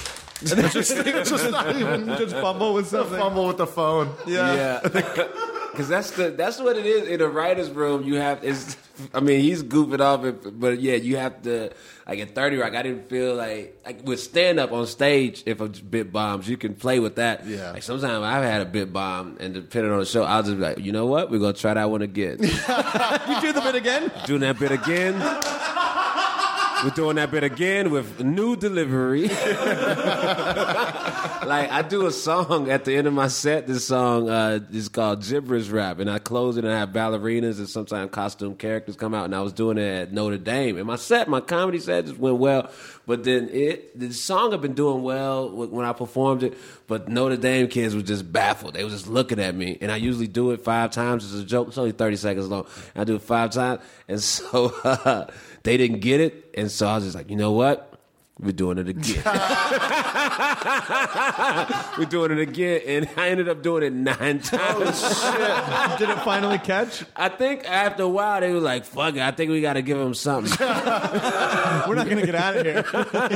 And just, just not even just fumble with something. Fumble with the phone. Yeah. yeah. Because that's the that's what it is in a writer's room. You have is, I mean, he's goofing off, it, but yeah, you have to. Like at thirty Rock, I didn't feel like like with stand up on stage. If a bit bombs, you can play with that. Yeah. Like sometimes I've had a bit bomb, and depending on the show, I'll just be like, you know what, we're gonna try that one again. You do the bit again? Doing that bit again. We're doing that bit again with new delivery. Like, I do a song at the end of my set. This song uh, is called Gibberish Rap, and I close it and I have ballerinas and sometimes costume characters come out, and I was doing it at Notre Dame. And my set, my comedy set just went well, but then it the song had been doing well when I performed it, but Notre Dame kids were just baffled. They were just looking at me, and I usually do it five times as a joke. It's only thirty seconds long. I do it five times, and so uh, they didn't get it, and so I was just like, you know what? We're doing it again. We're doing it again, and I ended up doing it nine times. Oh, shit. Did it finally catch? I think after a while, they were like, fuck it, I think we got to give him something. We're not going to get out of here.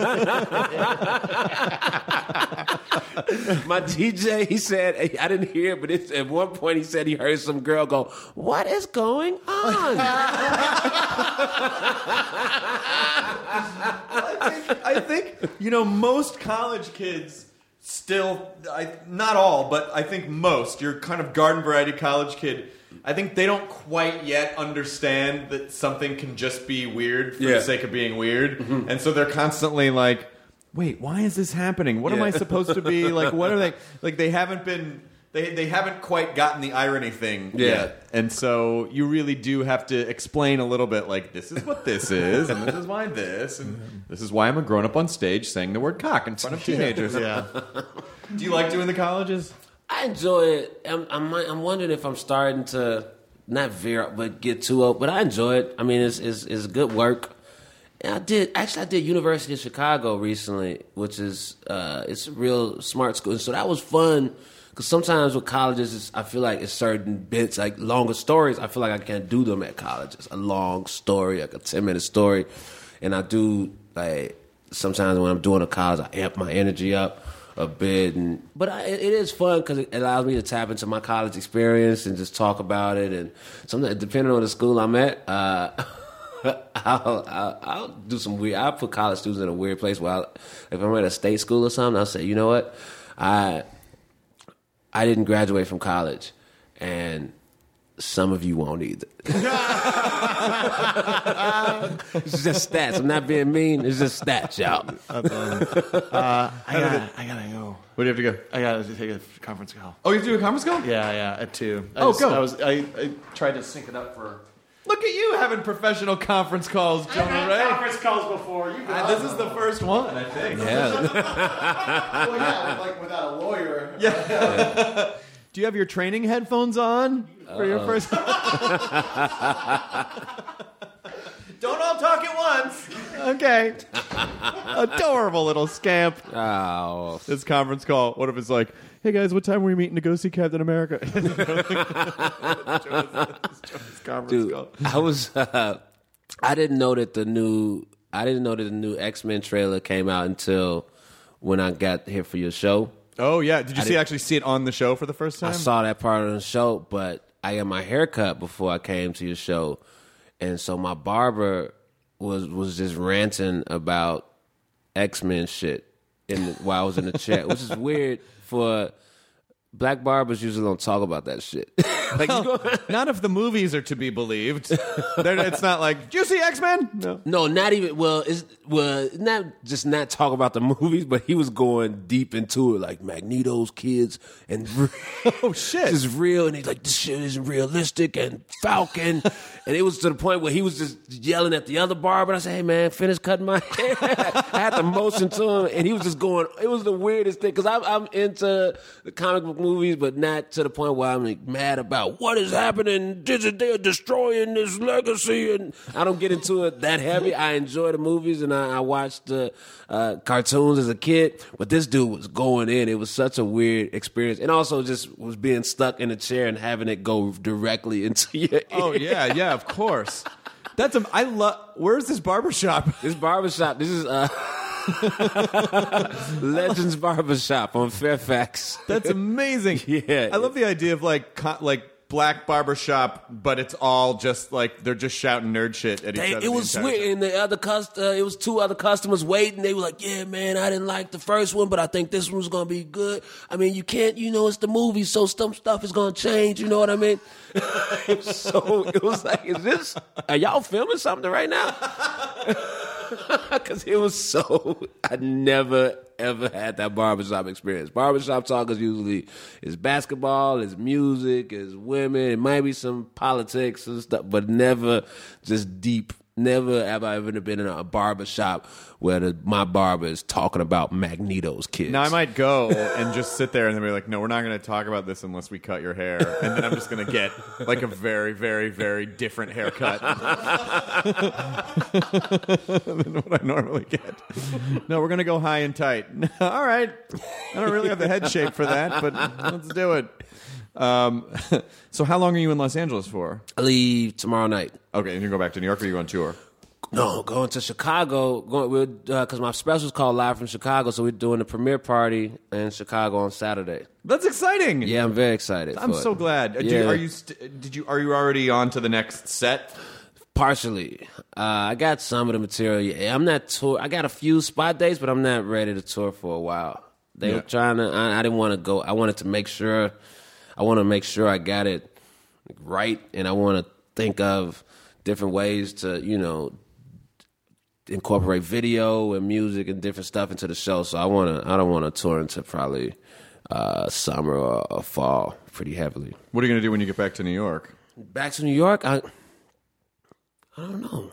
My D J, he said, I didn't hear it, but it's, at one point he said he heard some girl go, what is going on? I think, I think, you know, most college kids still, I, not all, but I think most, your kind of garden variety college kid, I think they don't quite yet understand that something can just be weird for Yeah. the sake of being weird. Mm-hmm. And so they're constantly like, wait, why is this happening? What Yeah. am I supposed to be? Like, what are they? Like, they haven't been... They they haven't quite gotten the irony thing Yeah. yet. And so you really do have to explain a little bit, like, this is what this is, and this is why this, and this is why I'm a grown-up on stage saying the word cock in front of teenagers. Yeah. Do you like doing the colleges? I enjoy it. I'm, I'm, I'm wondering if I'm starting to not veer up, but get too old. But I enjoy it. I mean, it's it's, it's good work. And I did actually. I did University of Chicago recently, which is uh, it's a real smart school. So that was fun. Because sometimes with colleges, it's, I feel like it's certain bits, like longer stories, I feel like I can't do them at colleges. A long story, like a ten-minute story. And I do, like, sometimes when I'm doing a college, I amp my energy up a bit. And, but I, it is fun because it allows me to tap into my college experience and just talk about it. And sometimes, depending on the school I'm at, uh, I'll, I'll, I'll do some weird, I'll put college students in a weird place. Where I'll, if I'm at a state school or something, I'll say, you know what, I... I didn't graduate from college, and some of you won't either. It's just stats. I'm not being mean. It's just stats, y'all. uh, I gotta, I gotta go. Where do you have to go? I gotta take a conference call. Oh, you have to do a conference call? Yeah, yeah, at two. I Oh, just- go. I was, I, I tried to sync it up for. Look at you having professional conference calls, Jonah Ray. conference calls before. You Uh, this is the first one, I think. Yeah. well, yeah, like without a lawyer. Yeah. Do you have your training headphones on for your first? Don't all talk at once. Okay. Adorable little scamp. Oh. This conference call. What if it's like, hey guys, what time are we meeting to go see Captain America? Conference Dude, call. I was, uh, I didn't know that the new, I didn't know that the new X-Men trailer came out until when I got here for your show. Oh yeah, did you I see didn't- actually see it on the show for the first time? I saw that part of the show, but I got my hair cut before I came to your show. And so my barber was was just ranting about X-Men shit in the, while I was in the chat, which is weird for black barbers usually don't talk about that shit. Like, you go, Not if the movies are to be believed. They're- it's not like, do you see X-Men? No. no, not even. Well, it's well, not just not talk about the movies, but he was going deep into it, like Magneto's kids and Oh shit. this is real, and he's like, this shit isn't realistic, and Falcon, and it was to the point where he was just yelling at the other barber. And I said, hey man, finish cutting my hair. I had to motion to him, and he was just going. It was the weirdest thing because I'm, I'm into the comic book movies, but not to the point where I'm like, mad about what is happening. They're destroying this legacy, and I don't get into it that heavy. I enjoy the movies, and I, I watched the uh, cartoons as a kid, but this dude was going in. It was such a weird experience, and also just was being stuck in a chair and having it go directly into your ear. Oh yeah, yeah, of course. That's a. I love. Where's this barbershop? This barbershop, this is uh, Legends Barbershop on Fairfax. That's amazing. Yeah. I love the idea of like co- like black barbershop, but it's all just like they're just shouting nerd shit at They, each other. it was sweet, and the other cust- uh, it was two other customers waiting. They were like, "Yeah, man, I didn't like the first one, but I think this one's gonna be good." I mean, you can't, you know, it's the movie, so some stuff is gonna change. You know what I mean? It was so it was like, is this? Are y'all filming something right now? Because it was so. I never ever had that barbershop experience. Barbershop talk is usually is basketball, is music, is women. It might be some politics and stuff, but never just deep. Never have I ever been in a barbershop where the, my barber is talking about Magneto's kids. Now I might go and just sit there and then be like, "No, we're not going to talk about this unless we cut your hair," and then I'm just going to get like a very, very, very different haircut than what I normally get. No, we're going to go high and tight. All right, I don't really have the head shape for that, but let's do it. Um, so how long are you in Los Angeles for? I leave tomorrow night. Okay, and you go back to New York, or you go on tour? No, going to Chicago. Going because uh, my special's called Live from Chicago, so we're doing the premiere party in Chicago on Saturday. That's exciting. Yeah, I'm very excited. I'm for so it. glad. Uh, do Yeah. you, are you? St- did you? Are you already on to the next set? Partially. Uh, I got some of the material. Yeah, I'm not tour. I got a few spot dates, but I'm not ready to tour for a while. They Yeah. were trying to. I, I didn't want to go. I wanted to make sure. I want to make sure I got it right, and I want to think of different ways to, you know, incorporate video and music and different stuff into the show. So I want to. I don't want to tour until probably uh, summer or, or fall pretty heavily. What are you going to do when you get back to New York? Back to New York, I. I don't know.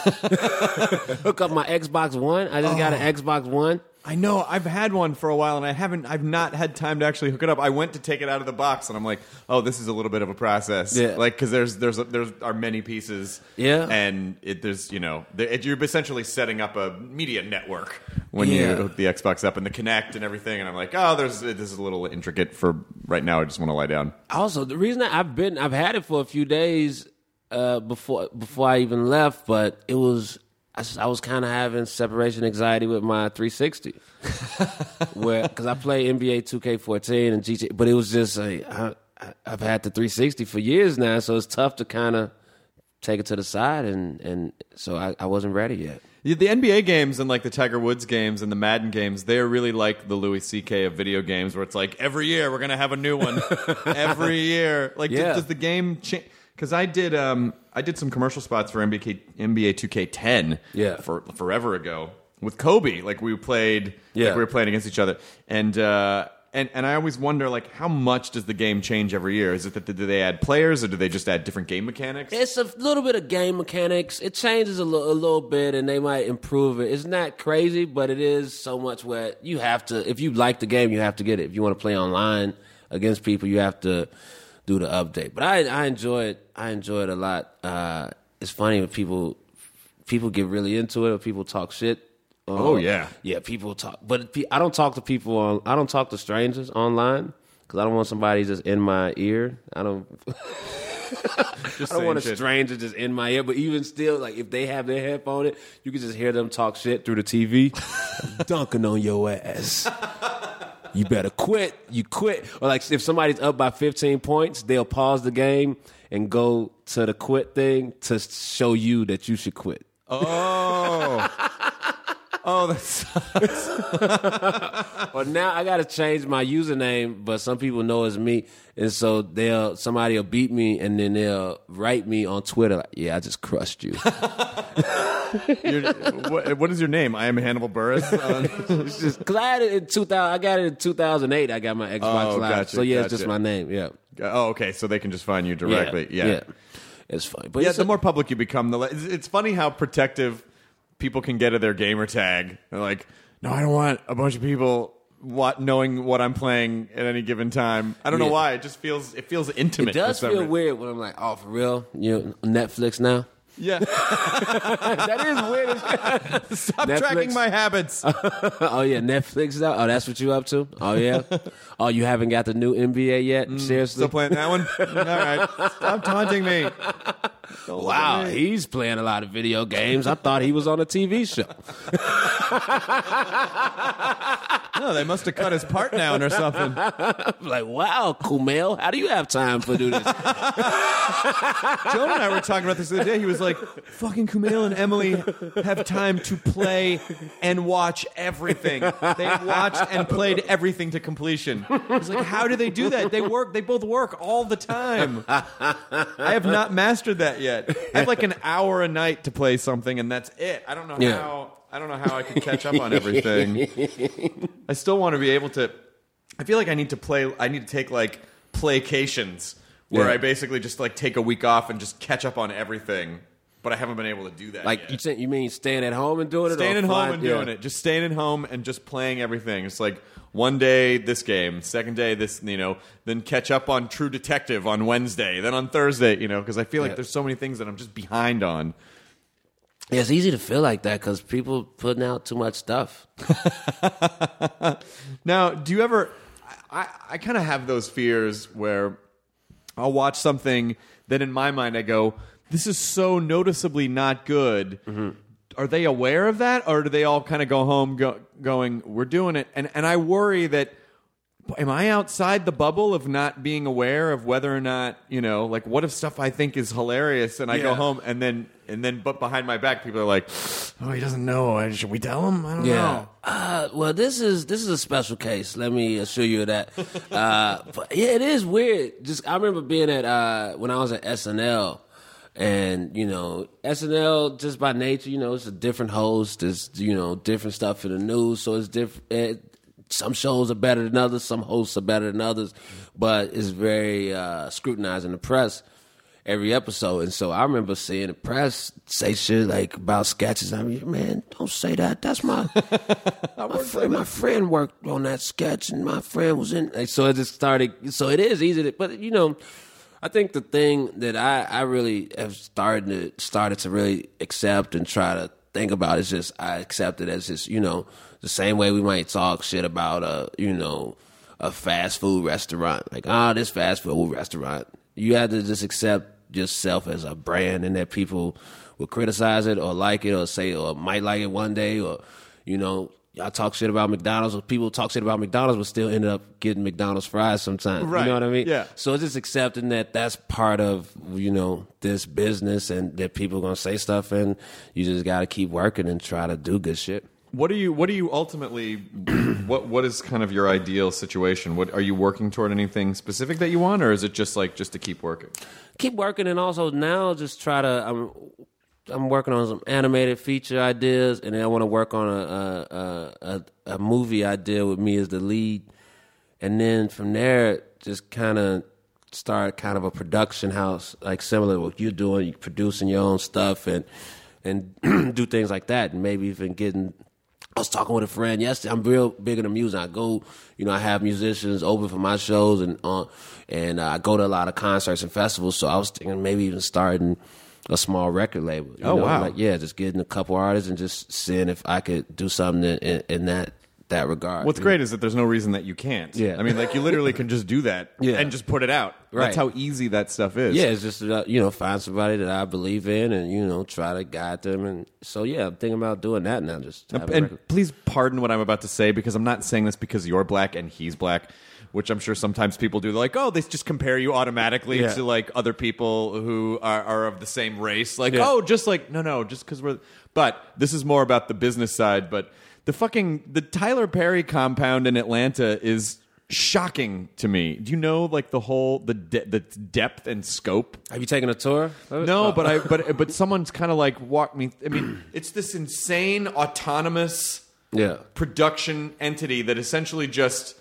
Hook up my Xbox One. I just oh. got an Xbox One. I know. I've had one for a while, and I haven't. I've not had time to actually hook it up. I went to take it out of the box, and I'm like, "Oh, this is a little bit of a process." Yeah. Like because there's there's there's are many pieces. Yeah. And it, there's you know there, it, you're essentially setting up a media network when Yeah. you hook the Xbox up and the Kinect and everything. And I'm like, "Oh, there's this is a little intricate for right now. I just want to lie down." Also, the reason I- I've been I've had it for a few days uh, before before I even left, but it was. I, s- I was kind of having separation anxiety with my three sixty, where because I play N B A two K fourteen and G T A, but it was just like I, I, I've had the three sixty for years now, so it's tough to kind of take it to the side, and, and so I, I wasn't ready yet. Yeah, the N B A games and like the Tiger Woods games and the Madden games, they're really like the Louis C K of video games, where it's like every year we're gonna have a new one. Every year, like Yeah. does, does the game change? Because I did, um, I did some commercial spots for N B A, N B A two K ten, Yeah. for forever ago with Kobe. Like we played, Yeah. like we were playing against each other, and uh, and and I always wonder like how much does the game change every year? Is it that do they add players or do they just add different game mechanics? It's a little bit of game mechanics. It changes a, li- a little bit, and they might improve it. It's not crazy, but it is so much where you have to. If you like the game, you have to get it. If you want to play online against people, you have to do the update. But I, I enjoy it. I enjoy it a lot. Uh, it's funny when people people get really into it, or people talk shit. Uh, Oh, yeah. yeah. People talk, but pe- I don't talk to people on. I don't talk to strangers online because I don't want somebody just in my ear. I don't. Just I don't want a saying shit. stranger just in my ear, but even still, like if they have their headphone in, you can just hear them talk shit through the T V, dunking on your ass. You better quit. You quit. Or like if somebody's up by fifteen points, they'll pause the game and go to the quit thing to show you that you should quit. Oh, oh, that sucks. Well, now I got to change my username, but some people know it's me, and so they'll somebody will beat me, and then they'll write me on Twitter like, "Yeah, I just crushed you." You're- what, what is your name? I am Hannibal Buress. It's just because I had it in two thousand. I got it in two thousand eight. I got my Xbox Oh, Live, gotcha, so yeah, it's gotcha. just my name. Yeah, Oh, okay. So they can just find you directly. Yeah, yeah. It's funny, but Yeah, it's the a- more public you become, the less. It's, it's funny how protective people can get of their gamer tag. They're like, no, I don't want a bunch of people what knowing what I'm playing at any given time. I don't know Yeah. why. It just feels it feels intimate. It does for some feel reason. weird when I'm like, oh, for real? You Netflix now? Yeah, That is weird. stop Netflix. tracking my habits. Oh yeah, Netflix now. Oh, that's what you up to? Oh yeah. Oh, you haven't got the new N B A yet? Seriously? Still playing that one? All right, stop taunting me. Don't look Wow, at me. he's playing a lot of video games. I thought he was on a T V show. No, they must have cut his part down or something. Like, wow, Kumail, how do you have time for do this? Joan and I were talking about this the other day. He was like, fucking Kumail and Emily have time to play and watch everything. They watched and played everything to completion. He's like, how do they do that? They work. They both work all the time. I have not mastered that yet. I have like an hour a night to play something, and that's it. I don't know Yeah. how. I don't know how I can catch up on everything. I still want to be able to. I feel like I need to play. I need to take like playcations where Yeah. I basically just like take a week off and just catch up on everything. But I haven't been able to do that. Like, yet. you, think, you mean staying at home and doing it? Staying or at home flying- and yeah. doing it. Just staying at home and just playing everything. It's like one day this game, second day this, you know, then catch up on True Detective on Wednesday, then on Thursday, you know, because I feel like Yeah. there's so many things that I'm just behind on. Yeah, it's easy to feel like that because people putting out too much stuff. Now, do you ever? I, I kind of have those fears where I'll watch something that in my mind I go, this is so noticeably not good. Mm-hmm. Are they aware of that, or do they all kind of go home go, going, we're doing it? And and I worry that, am I outside the bubble of not being aware of whether or not, you know, like what if stuff I think is hilarious and I go Yeah. home and then and then but behind my back people are like, oh, he doesn't know. Should we tell him? I don't know. Uh, well, this is this is a special case. Let me assure you of that. Uh, but yeah, it is weird. Just I remember being at uh, when I was at S N L, and you know S N L just by nature, you know, it's a different host. It's you know different stuff in the news, so it's different. It, some shows are better than others. Some hosts are better than others, but it's very uh, scrutinized in the press every episode. And so I remember seeing the press say shit like about sketches. I mean, man, don't say that. That's my my friend. My friend worked on that sketch, and my friend was in. Like, so it just started. So it is easy to, but you know, I think the thing that I I really have started to started to really accept and try to think about is just I accept it as just you know the same way we might talk shit about a you know a fast food restaurant, like ah oh, this fast food restaurant. You have to just accept yourself as a brand, and that people will criticize it or like it or say or might like it one day, or you know y'all talk shit about McDonald's, or people talk shit about McDonald's but still end up getting McDonald's fries sometimes. Right. You know what I mean? Yeah. So it's just accepting that that's part of you know this business, and that people are gonna say stuff, and you just got to keep working and try to do good shit. What do you? What do you ultimately? what What is kind of your ideal situation? What are you working toward? Anything specific that you want, or is it just like just to keep working? Keep working, and also now just try to. I'm I'm working on some animated feature ideas, and then I want to work on a a, a a movie idea with me as the lead, and then from there just kind of start kind of a production house, like similar to what you're doing, you producing your own stuff and and do things like that, and maybe even getting. I was talking with a friend yesterday. I'm real big into music. I go, you know, I have musicians open for my shows, and uh, and uh, I go to a lot of concerts and festivals. So I was thinking maybe even starting a small record label. You Oh, know? wow. Like, yeah, just getting a couple artists and just seeing if I could do something in, in, in that that regard. What's great is that there's no reason that you can't. Yeah. I mean, like you literally can just do that Yeah. and just put it out. Right. That's how easy that stuff is. Yeah, it's just uh, you know find somebody that I believe in, and you know try to guide them, and so yeah, I'm thinking about doing that now. Just have a And record. please pardon what I'm about to say, because I'm not saying this because you're black and he's black, which I'm sure sometimes people do. They're like, oh, they just compare you automatically Yeah. to like other people who are, are of the same race. Like, Yeah. oh, just like, no, no, just because we're. But this is more about the business side. But the fucking, the Tyler Perry compound in Atlanta is shocking to me. Do you know like the whole, the, de- the depth and scope? Have you taken a tour? No, Oh. but I but but someone's kind of like walked me. I mean, it's this insane autonomous yeah. production entity that essentially just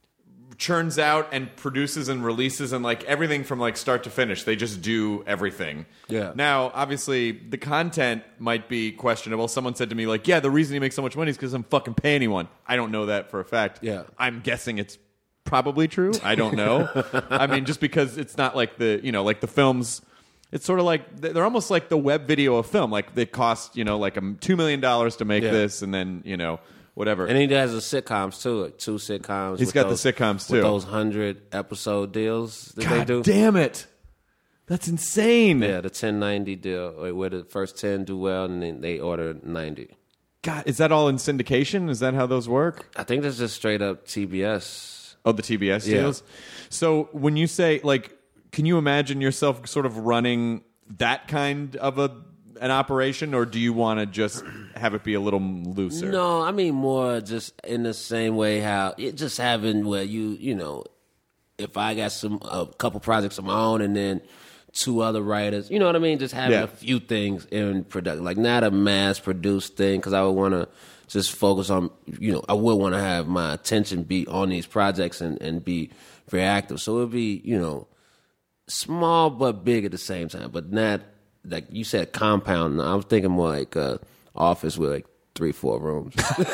churns out and produces and releases and like everything from like start to finish. They just do everything. Yeah. Now, obviously, the content might be questionable. Someone said to me like, "Yeah, the reason he makes so much money is because I'm fucking pay anyone." I don't know that for a fact. Yeah. I'm guessing it's probably true. I don't know. I mean, just because it's not like the you know like the films. It's sort of like they're almost like the web video of film. Like they cost you know like a two million dollars to make Yeah. this, and then you know whatever. And he does the sitcoms too, like two sitcoms. He's with got the those- sitcoms, too. with those hundred episode deals that God they do. damn it, that's insane. Yeah, the ten ninety deal, where the first ten do well, and then they order ninety. God, is that all in syndication? Is that how those work? I think that's just straight up T B S. Oh, the T B S Yeah. deals? So when you say, like, can you imagine yourself sort of running that kind of a an operation, or do you want to just have it be a little looser? No, I mean more just in the same way how it just having where you, you know, if I got some a couple projects of my own and then two other writers, you know what I mean? Just having Yeah. a few things in production, like not a mass produced thing, because I would want to just focus on, you know, I would want to have my attention be on these projects and, and be very active. So it would be, you know, small but big at the same time, but not like you said compound. I was thinking more like uh, office with like three, four rooms.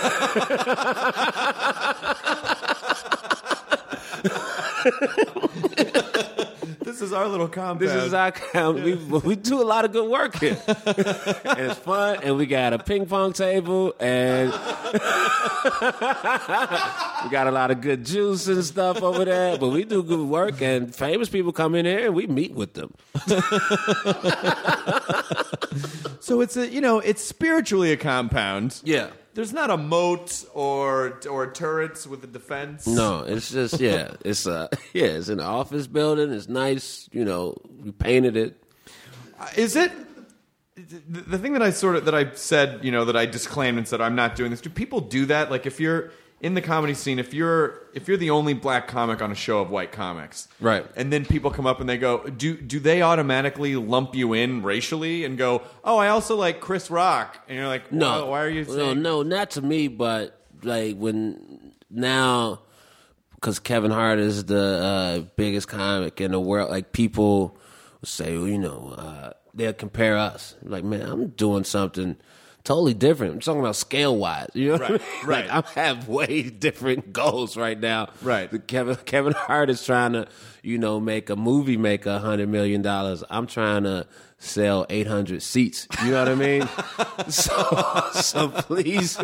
This is our little compound. This is our count. We we do a lot of good work here, and it's fun. And we got a ping pong table, and we got a lot of good juice and stuff over there. But we do good work, and famous people come in here, and we meet with them. So it's a, you know, it's spiritually a compound. Yeah. There's not a moat or or turrets with a defense. No, it's just yeah, it's uh yeah, it's an office building. It's nice, you know. We painted it. Is it the, the thing that I sort of that I said, you know, that I disclaimed and said I'm not doing this? Do people do that? Like if you're in the comedy scene, if you're if you're the only black comic on a show of white comics, Right. and then people come up and they go, do do they automatically lump you in racially and go, oh, I also like Chris Rock, and you're like, No, why, why are you no, saying? no, not to me, but like when now, because Kevin Hart is the uh, biggest comic in the world. Like people will say, well, you know, uh, they'll compare us. Like, man, I'm doing something totally different. I'm talking about scale wise. You know, what Right, I mean? right. Like, I have way different goals right now. Right. The Kevin Kevin Hart is trying to, you know, make a movie make a hundred million dollars. I'm trying to sell eight hundred seats. You know what I mean? so, so please,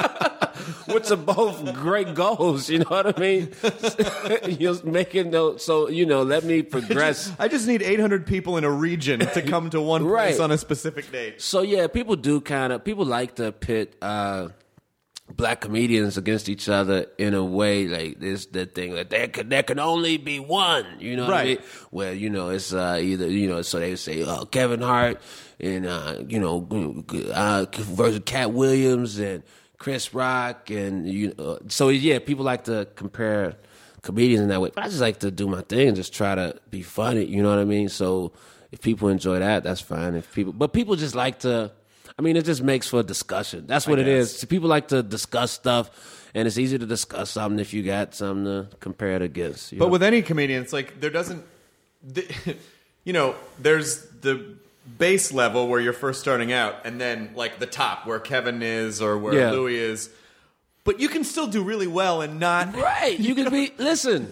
which are both great goals. You know what I mean? You're making those. So you know, let me progress. I just need eight hundred people in a region to come to one place Right. on a specific date. So yeah, people do kind of people like to pit uh, black comedians against each other in a way like this. The thing that there can there can only be one. You know what I Right. mean? Where you know it's uh, either you know so they would say uh, Kevin Hart and uh, you know uh, versus Cat Williams and Chris Rock and you uh, so yeah, people like to compare comedians in that way. But I just like to do my thing and just try to be funny. You know what I mean? So if people enjoy that, that's fine. If people, but people just like to. I mean, it just makes for a discussion. That's what I it guess. is. So people like to discuss stuff, and it's easy to discuss something if you got something to compare it against. you But know? with any comedian, it's like there doesn't, the, you know, there's the base level where you're first starting out, and then like the top where Kevin is or where Yeah. Louis is. But you can still do really well and not. Right. You can be, listen,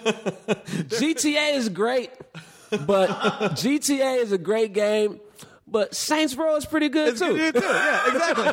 G T A is great, but G T A is a great game, but Saints Row is pretty good It's too. good too. Yeah, exactly.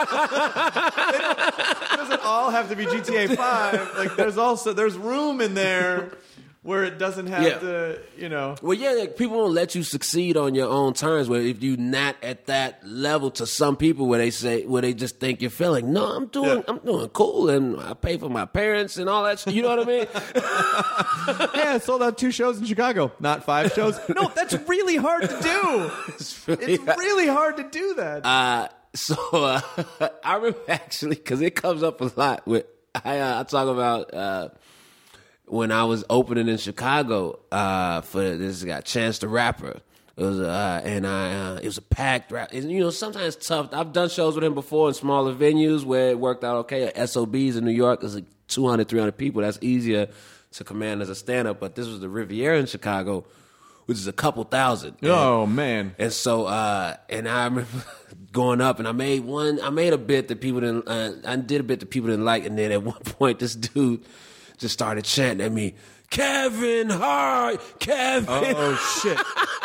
It don't- doesn't all have to be G T A five. Like there's also there's room in there where it doesn't have Yeah. to, you know. Well, yeah, like, people won't let you succeed on your own terms. Where if you're not at that level, to some people, where they say, where they just think you're feeling, no, I'm doing, Yeah. I'm doing cool, and I pay for my parents and all that. Shit. You know what I mean? Yeah, I sold out two shows in Chicago, not five shows. No, that's really hard to do. It's really hard to do that. Uh, so uh, I remember actually because it comes up a lot. With I, uh, I talk about uh, when I was opening in Chicago uh, for this guy Chance the Rapper. It was uh, and I uh, it was a packed rap. And, you know, sometimes it's tough. I've done shows with him before in smaller venues where it worked out okay. S O Bs in New York is like two hundred, three hundred people. That's easier to command as a stand-up. But this was the Riviera in Chicago, which is a couple thousand. Oh man. And so, uh, and I remember going up, and I made one. I made a bit that people didn't. Uh, I did a bit that people didn't like, and then at one point, this dude just started chanting at me, "Kevin Hart, Kevin." Oh shit.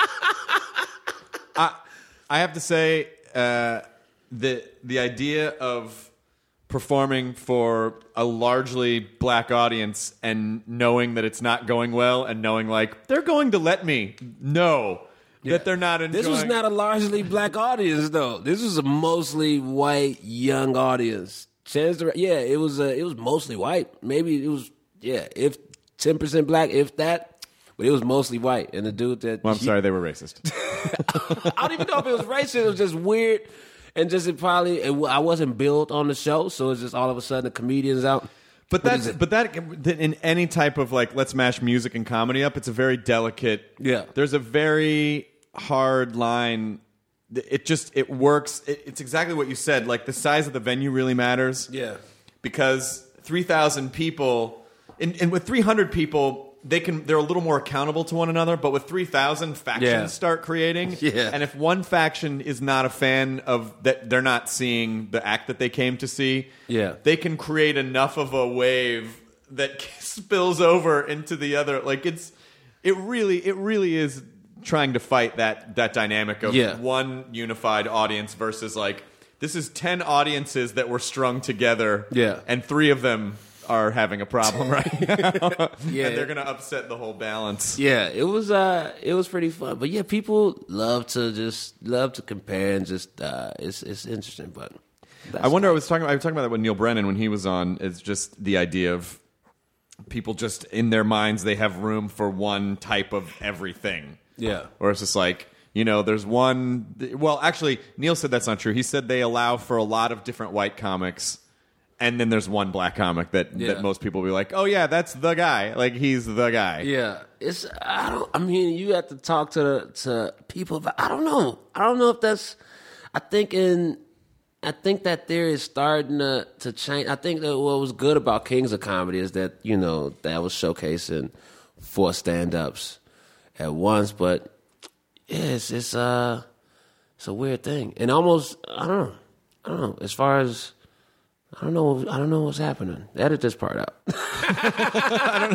I I have to say uh, the the idea of performing for a largely black audience and knowing that it's not going well and knowing like they're going to let me know that they're not enjoying. This was not a largely black audience, though. This was a mostly white young audience. Chance the, yeah, it was. Uh, it was mostly white. Maybe it was. Yeah, if ten percent black, if that. But it was mostly white. And the dude that. Well, I'm he, sorry, they were racist. I don't even know if it was racist. It was just weird, and just it probably. It, I wasn't built on the show, so it's just all of a sudden the comedians out. But that's but that in any type of like let's mash music and comedy up, it's a very delicate. Yeah. There's a very hard line. It just it works. It, it's exactly what you said. Like the size of the venue really matters. Yeah. Because three thousand people, and, and with three hundred people, they can they're a little more accountable to one another. But with three thousand, factions Yeah. start creating. Yeah. And if one faction is not a fan of that, they're not seeing the act that they came to see. Yeah. They can create enough of a wave that spills over into the other. Like it's, it really, it really is trying to fight that that dynamic of Yeah. one unified audience versus like this is ten audiences that were strung together. Yeah. And three of them are having a problem right now. Yeah. And they're gonna upset the whole balance. Yeah, it was uh it was pretty fun. But yeah, people love to just love to compare and just uh it's it's interesting, but that's I wonder. I was talking. I was talking about that with Neil Brennan when he was on. It's just the idea of people just in their minds they have room for one type of everything. Yeah. Or it's just like you know, there's one. Well, actually, Neil said that's not true. He said they allow for a lot of different white comics, and then there's one black comic that Yeah. that most people will be like, oh yeah, that's the guy. Like he's the guy. Yeah, it's I don't. I mean, you have to talk to the, to people. But I don't know. I don't know if that's. I think in. I think that theory is starting to, to change. I think that what was good about Kings of Comedy is that you know that was showcasing four stand-ups at once. But yeah, it's it's uh it's a weird thing, and almost I don't know. I don't know as far as. I don't know. I don't know what's happening. Edit this part out. I don't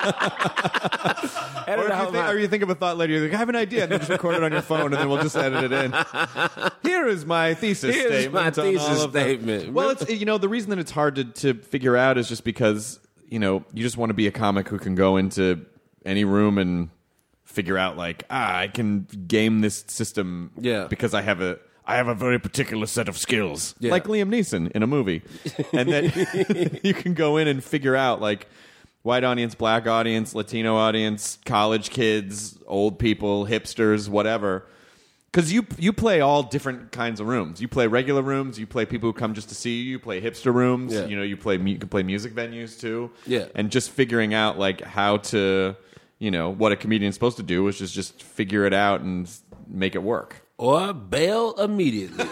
know. Or, if you think, or you think of a thought later, you're like, I have an idea, and then just record it on your phone, and then we'll just edit it in. Here is my thesis Here's statement. my on thesis all of that. statement. Well, it's you know the reason that it's hard to, to figure out is just because you know you just want to be a comic who can go into any room and figure out like ah I can game this system Yeah. because I have a. I have a very particular set of skills, Yeah. like Liam Neeson in a movie, and then you can go in and figure out like white audience, black audience, Latino audience, college kids, old people, hipsters, whatever. Because you you play all different kinds of rooms. You play regular rooms. You play people who come just to see you. You play hipster rooms. Yeah. You know, you play you can play music venues too. Yeah. And just figuring out like how to, you know, what a comedian's supposed to do, which is just figure it out and make it work. Or bail immediately.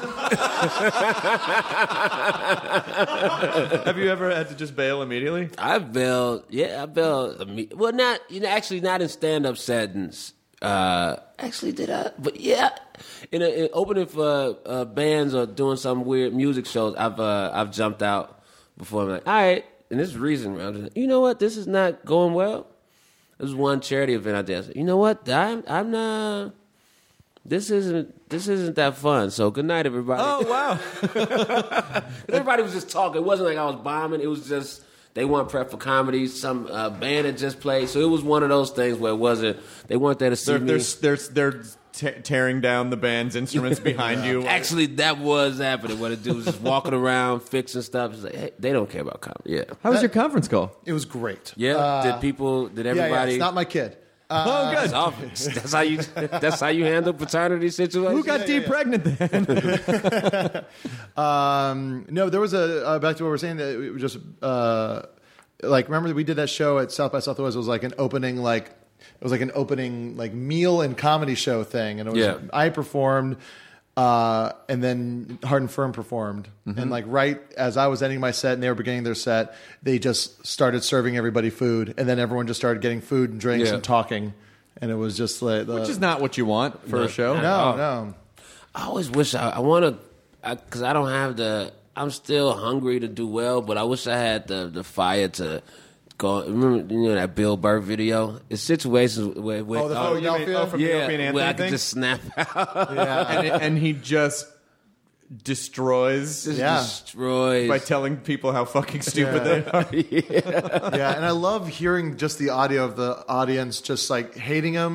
Have you ever had to just bail immediately? I bailed, yeah, I bailed. imme- Well, not, you know, actually not in stand-up settings. Uh, actually, did I? But yeah, in, a, in opening for uh, bands or doing some weird music shows, I've uh, I've jumped out before. I'm like, all right, and this is the reason. I'm just like, you know what? This is not going well. This was one charity event I did. I said, you know what? I'm I'm not. This isn't this isn't that fun. So good night, everybody. Oh wow! Everybody was just talking. It wasn't like I was bombing. It was just they weren't prepped for comedy. Some uh, band had just played, so it was one of those things where it wasn't. They weren't there to see They're me. they're they're, they're te- tearing down the band's instruments behind you. Actually, that was happening. What it do was just walking around fixing stuff. It's like, hey, they don't care about comedy. Yeah, How was your conference call? It was great. yeah. Uh, did people? Did yeah, everybody? yeah, it's not my kid. Uh, Oh, good. That's obvious. That's how you. That's how you handle paternity situations. Who got deep pregnant then? Um, no, there was a uh, back to what we were saying that it was just uh, like remember we did that show at South by Southwest. It was like an opening like it was like an opening like meal and comedy show thing, and it was Yeah. I performed. Uh, and then Hard and Firm performed, and like right as I was ending my set and they were beginning their set, they just started serving everybody food, and then everyone just started getting food and drinks Yeah. and talking, and it was just like the, Which is not what you want for a show. no, no. I always wish I, I want to, because I, I don't have the. I'm still hungry to do well, but I wish I had the the fire to go. Remember, you know that Bill Burr video? It's situations where, where Oh, the Oh, you mean- Philadelphia. oh, from the yeah, Opie and where I Anthony could thing? just snap out, and, and he just destroys just Yeah. destroys. by telling people how fucking stupid Yeah. they are. Yeah, and I love hearing just the audio of the audience just like hating him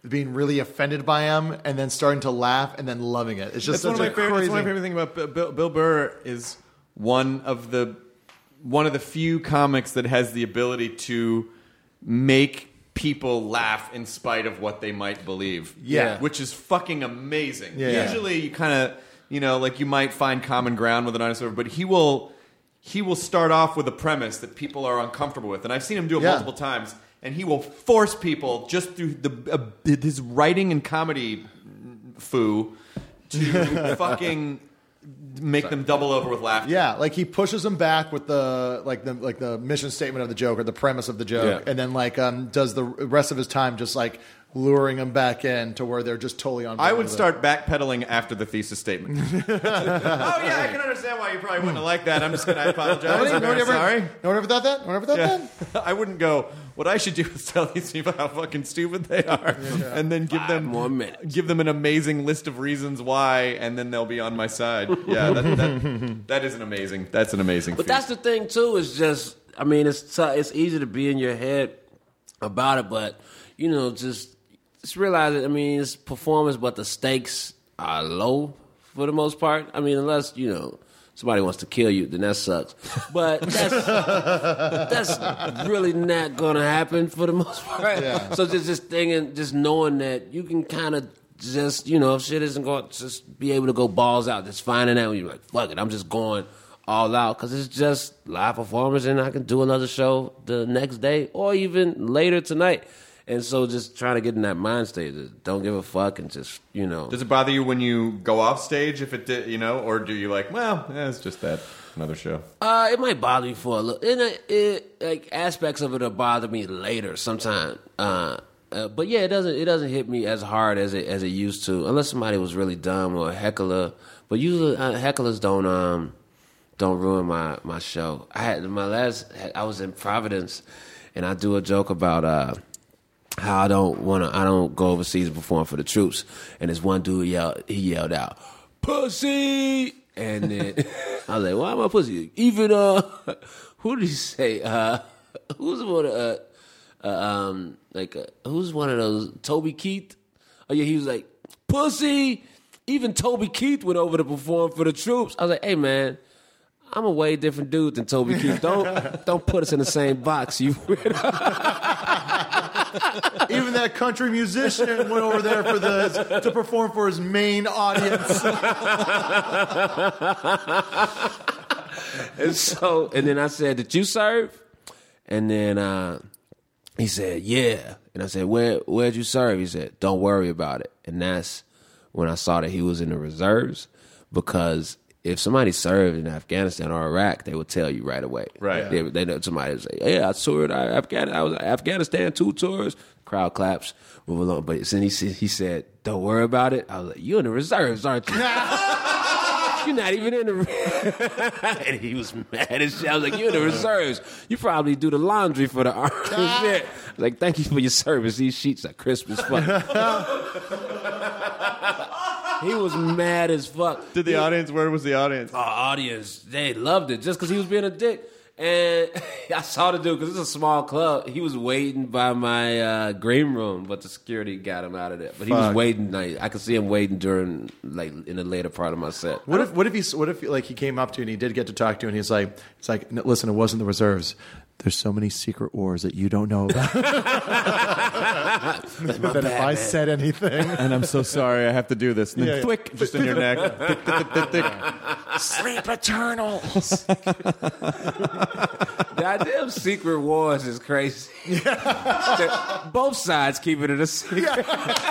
being really offended by him, and then starting to laugh, and then loving it. It's just That's one such of a my favorite. crazy. That's one of my favorite thing about Bill, Bill, Bill Burr is one of the one of the few comics that has the ability to make people laugh in spite of what they might believe. Yeah. Which is fucking amazing. Yeah. Usually you kind of, you know, like you might find common ground with an audience member, but he will he will start off with a premise that people are uncomfortable with. And I've seen him do it Yeah. multiple times, and he will force people just through the uh, his writing and comedy foo to fucking make them double over with laughter. Yeah, like he pushes them back with the like the like the mission statement of the joke or the premise of the joke, Yeah. and then like um, does the rest of his time just like luring them back in to where they're just totally on board I would with it. start backpedaling after the thesis statement. oh yeah, I can understand why you probably wouldn't have liked that. I'm just going to apologize. Nobody, I'm nobody very ever, sorry. No one ever thought that? No one ever thought Yeah. that? I wouldn't go, what I should do is tell these people how fucking stupid they are, and then give them more minutes. give them an amazing list of reasons why, and then they'll be on my side. Yeah, that, that, that is an amazing. That's an amazing. But feat. that's the thing too. Is just, I mean, it's t- it's easy to be in your head about it, but you know, just just realize it. I mean, it's performance, but the stakes are low for the most part. I mean, unless you know somebody wants to kill you, then that sucks. But that's that's really not gonna happen for the most part. Yeah. So just just thinking, just knowing that you can kind of. Just, you know, if shit isn't going to just be able to go balls out, just finding out when you're like, fuck it, I'm just going all out because it's just live performance and I can do another show the next day or even later tonight. And so just trying to get in that mind state, just don't give a fuck and just, you know. Does it bother you when you go off stage if it did, you know, or do you like, well, yeah, it's just that another show? Uh, it might bother me for a little. And it, it, like aspects of it will bother me later sometime. Uh, uh, but yeah, it doesn't it doesn't hit me as hard as it as it used to, unless somebody was really dumb or a heckler. But usually uh, hecklers don't um don't ruin my, my show. I had my last I was in Providence, and I do a joke about uh. how I don't want to, I don't go overseas and perform for the troops. And this one dude yelled, he yelled out, "Pussy!" And then I was like, "Why am I pussy?" Even uh, who did he say? Uh, who's one of uh, uh, um, like uh, who's one of those? Toby Keith? Oh yeah, he was like, "Pussy!" Even Toby Keith went over to perform for the troops. I was like, "Hey man, I'm a way different dude than Toby Keith. Don't don't put us in the same box, you." Even that country musician went over there for the to perform for his main audience. And so, and then I said, "Did you serve?" And then uh, he said, "Yeah." And I said, "Where where'd you serve?" He said, "Don't worry about it." And that's when I saw that he was in the reserves, because if somebody served in Afghanistan or Iraq, they would tell you right away. Right. They, they know somebody would say, "Yeah, I toured Afghanistan. I was in Afghanistan two tours." Crowd claps, move along. But then he said, he said, "Don't worry about it." I was like, "You're in the reserves, aren't you?" "You're not even in the." And he was mad as shit. I was like, "You're in the reserves. You probably do the laundry for the army." Shit. I was like, "Thank you for your service. These sheets are crisp as fuck." He was mad as fuck. Did the audience, where was the audience? Our audience, they loved it just because he was being a dick. And I saw the dude, because it's a small club. He was waiting by my uh, green room, but the security got him out of there. But he was Fuck. waiting. Like, I could see him waiting during, like, in the later part of my set. What if what if he what if like he came up to you and he did get to talk to you and he's like it's like "No, listen, it wasn't the reserves. There's so many secret wars that you don't know about. that if I said anything, And I'm so sorry, I have to do this. And then Yeah, yeah. thwick, just in your neck. Thick, thick, thick, thick, thick. sleep eternals." The idea of secret wars is crazy. Both sides keep it a secret.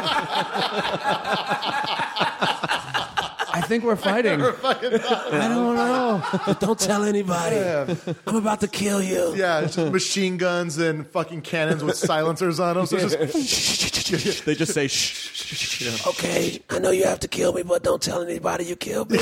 I think we're fighting. I don't know. But don't tell anybody. I'm about to kill you. Yeah, it's just machine guns and fucking cannons with silencers on them. So it's just They just say shh. Okay, I know you have to kill me, but don't tell anybody you killed me.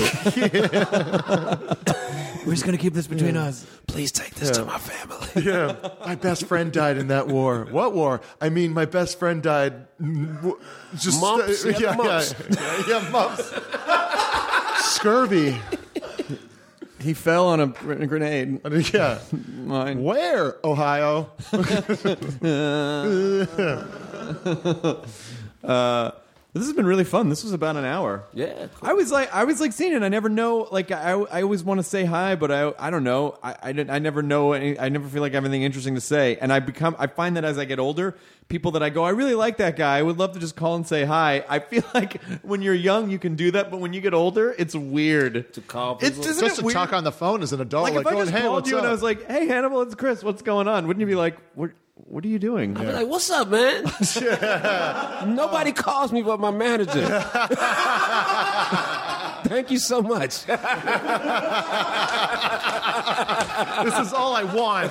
We're just gonna keep this between us. Please take this to my family. yeah. My best friend died in that war. What war? I mean, my best friend died. mm, w- Just Mumps? uh, He had mumps. Yeah, yeah, yeah, mumps. Scurvy. He fell on a gr- grenade. Yeah. Mine. Where? Ohio. Uh, this has been really fun. This was about an hour. Yeah, cool. I was like, I was like seeing it. I never know. Like, I, I always want to say hi, but I, I don't know. I, I, didn't, I never know. Any, I never feel like I have anything interesting to say. And I become, I find that as I get older, people that I go, I really like that guy. I would love to just call and say hi. I feel like when you're young, you can do that, but when you get older, it's weird To call It's people? just Just to talk on the phone as an adult, Like, like, if I going, just hey, called what's you up? and I was like, hey, Hannibal, it's Chris. What's going on? Wouldn't you be like, what? What are you doing? I'd be like, what's up, man? Nobody calls me but my manager. Thank you so much. This is all I want.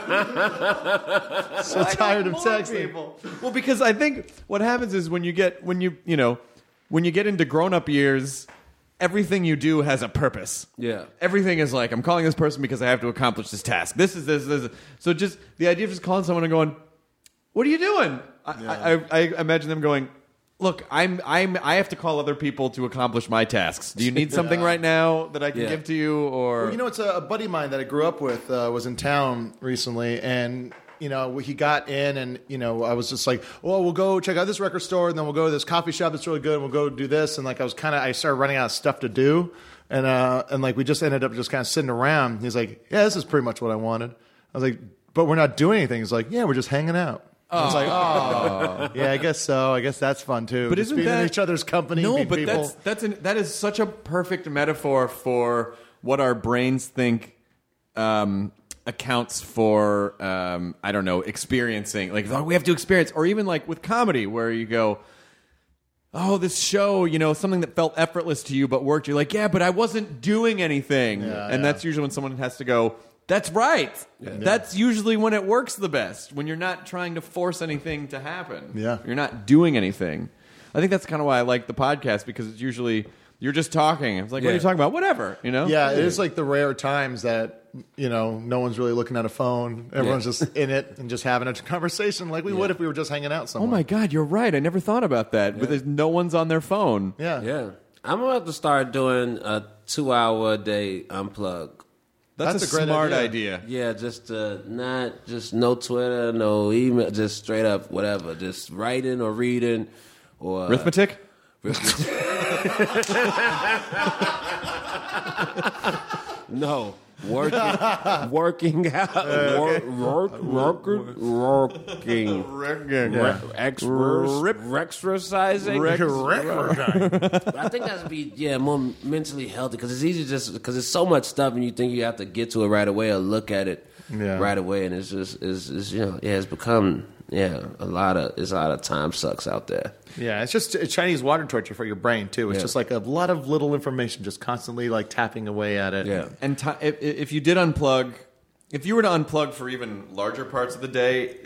So tired of texting. People. Well, because I think what happens is when you get when you you know when you get into grown up years, everything you do has a purpose. Yeah. Everything is like, I'm calling this person because I have to accomplish this task. This is this, this. So just the idea of just calling someone and going, what are you doing? I, I, I, I imagine them going, look, I'm I'm I have to call other people to accomplish my tasks. Do you need something right now that I can Yeah. give to you? Or Well, you know, it's a, a buddy of mine that I grew up with uh, was in town recently, and you know, he got in, and you know, I was just like, well, we'll go check out this record store, and then we'll go to this coffee shop that's really good, and we'll go do this, and like I was kind of, I started running out of stuff to do, and uh, and like we just ended up just kind of sitting around. He's like, yeah, this is pretty much what I wanted. I was like, but we're not doing anything. He's like, yeah, we're just hanging out. I was like, oh, yeah, I guess so. I guess that's fun too. But Just isn't being that in each other's company? No, meet but people. that's that's an, that is such a perfect metaphor for what our brains think um, accounts for. Um, I don't know, experiencing. Like, oh, we have to experience, or even like with comedy, where you go, oh, this show, you know, something that felt effortless to you but worked. You're like, yeah, but I wasn't doing anything, Yeah, and yeah. that's usually when someone has to go. That's right. That's usually when it works the best, when you're not trying to force anything to happen. Yeah. You're not doing anything. I think that's kind of why I like the podcast, because it's usually you're just talking. It's like, what are Yeah. you talking about? Whatever, you know? Yeah, it is like the rare times that, you know, no one's really looking at a phone. Everyone's Yeah. just in it and just having a conversation like we would if we were just hanging out Oh somewhere. my God, you're right. I never thought about that. But there's no one's on their phone. Yeah. Yeah. I'm about to start doing a two hour a day unplug. That's, That's a, a great smart idea. idea. Yeah, just uh, not just no Twitter, no email, just straight up whatever, just writing or reading or Arithmetic? No, working, working out, work, work, working, working, Yeah. exercising, exercising. Rex- I think that's be yeah more mentally healthy because it's easy just because there's so much stuff and you think you have to get to it right away or look at it Yeah. right away and it's just it's, it's you know yeah it's become yeah a lot of it's a lot of time sucks out there. Yeah, it's just a Chinese water torture for your brain, too. It's Yeah. just like a lot of little information just constantly like tapping away at it. Yeah. And ti if, if you did unplug, if you were to unplug for even larger parts of the day,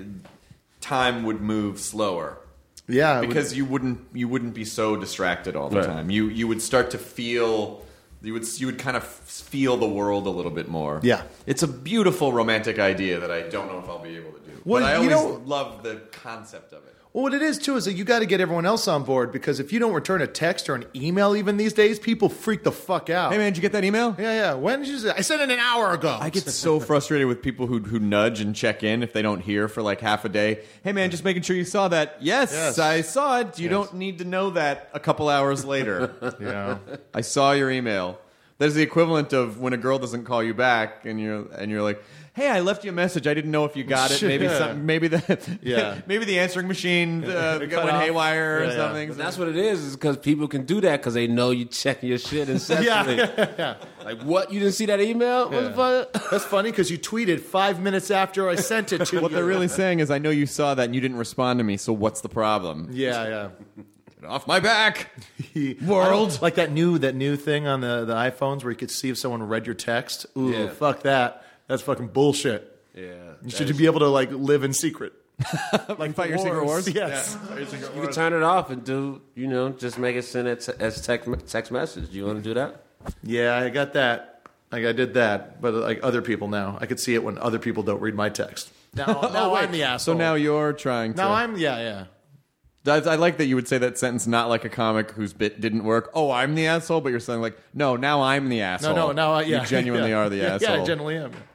time would move slower. Yeah. it would- Because you wouldn't you wouldn't be so distracted all the Right. time. You you would start to feel you would you would kind of feel the world a little bit more. Yeah. It's a beautiful romantic idea that I don't know if I'll be able to do. Well, but I you always know- love the concept of it. Well, what it is, too, is that you got to get everyone else on board because if you don't return a text or an email even these days, people freak the fuck out. Hey man, did you get that email? Yeah, yeah. When did you say? I sent it an hour ago. I get so frustrated with people who who nudge and check in if they don't hear for like half a day. Hey man, just making sure you saw that. Yes, Yes. I saw it. You Yes. don't need to know that a couple hours later. Yeah. I saw your email. That is the equivalent of when a girl doesn't call you back and you're and you're like, "Hey, I left you a message. I didn't know if you got it. Maybe Yeah. some, maybe the Yeah. maybe the answering machine uh, Cut went off. haywire or Yeah, yeah. something." But that's what it is, is because people can do that because they know you check your shit incessantly. yeah. Like, what? You didn't see that email? What the fuck? That's funny because you tweeted five minutes after I sent it to What you. they're really saying is, "I know you saw that and you didn't respond to me. So what's the problem?" Yeah, yeah. Get off my back. I World. don't- like that new that new thing on the, the iPhones where you could see if someone read your text. Ooh, Yeah. fuck that. That's fucking bullshit. Yeah. You should be able to like live in secret. Like fight your secret wars. Yes. You can turn it off and do, you know, just make it send it to, as text text message. Do you want to do that? Yeah, I got that. Like I did that, but like other people now, I could see it when other people don't read my text. Now, now wait. I'm the asshole. So now you're trying to. now I'm yeah yeah. I, I like that you would say that sentence not like a comic whose bit didn't work. Oh, I'm the asshole, but you're saying like, no, now I'm the asshole. No, no, now I, yeah, you genuinely yeah. are the yeah, asshole. Yeah, I genuinely am.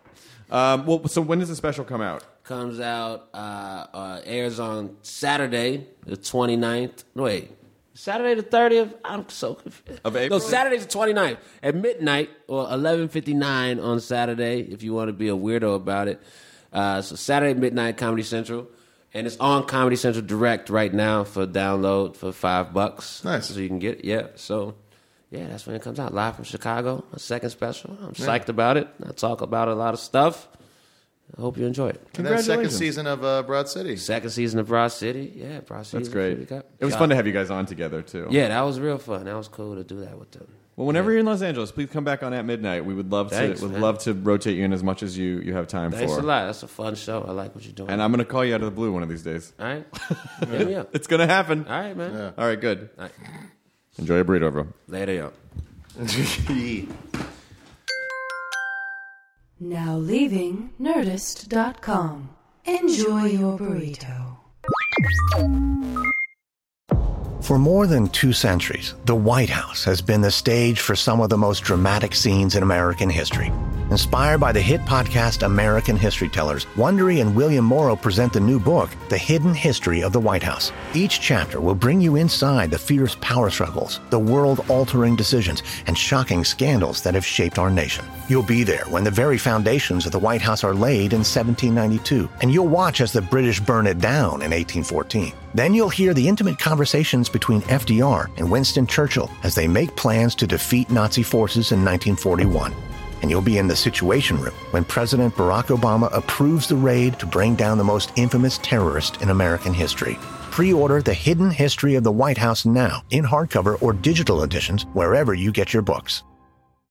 Um, well, so when does the special come out? Comes out, uh, uh, airs on Saturday, the twenty-ninth. No, wait. Saturday the thirtieth? I'm so confused. Of April? No, Saturday the twenty-ninth. At midnight or eleven fifty-nine on Saturday, if you want to be a weirdo about it. Uh, so Saturday midnight, Comedy Central. And it's on Comedy Central Direct right now for download for five bucks. Nice. So you can get it. Yeah, so... Yeah, that's when it comes out. Live from Chicago, a second special. I'm yeah. psyched about it. I talk about a lot of stuff. I hope you enjoy it. And then second season of uh, Broad City. Second season of Broad City. Yeah, Broad City. That's great. It was fun to have you guys on together, too. Yeah, that was real fun. That was cool to do that with them. Well, whenever yeah. you're in Los Angeles, please come back on At Midnight. We would love Thanks, to would man. love to rotate you in as much as you, you have time Thanks for. Thanks a lot. That's a fun show. I like what you're doing. And I'm going to call you out of the blue one of these days. All right. Hit me up. It's going to happen. All right, man. Yeah. All right, good. All right. Enjoy your burrito, bro. Later, yo. Now leaving Nerdist dot com. Enjoy your burrito. For more than two centuries, the White House has been the stage for some of the most dramatic scenes in American history. Inspired by the hit podcast American History Tellers, Wondery and William Morrow present the new book, The Hidden History of the White House. Each chapter will bring you inside the fierce power struggles, the world-altering decisions, and shocking scandals that have shaped our nation. You'll be there when the very foundations of the White House are laid in seventeen ninety-two, and you'll watch as the British burn it down in eighteen fourteen. Then you'll hear the intimate conversations between F D R and Winston Churchill as they make plans to defeat Nazi forces in nineteen forty-one. And you'll be in the Situation Room when President Barack Obama approves the raid to bring down the most infamous terrorist in American history. Pre-order The Hidden History of the White House now in hardcover or digital editions wherever you get your books.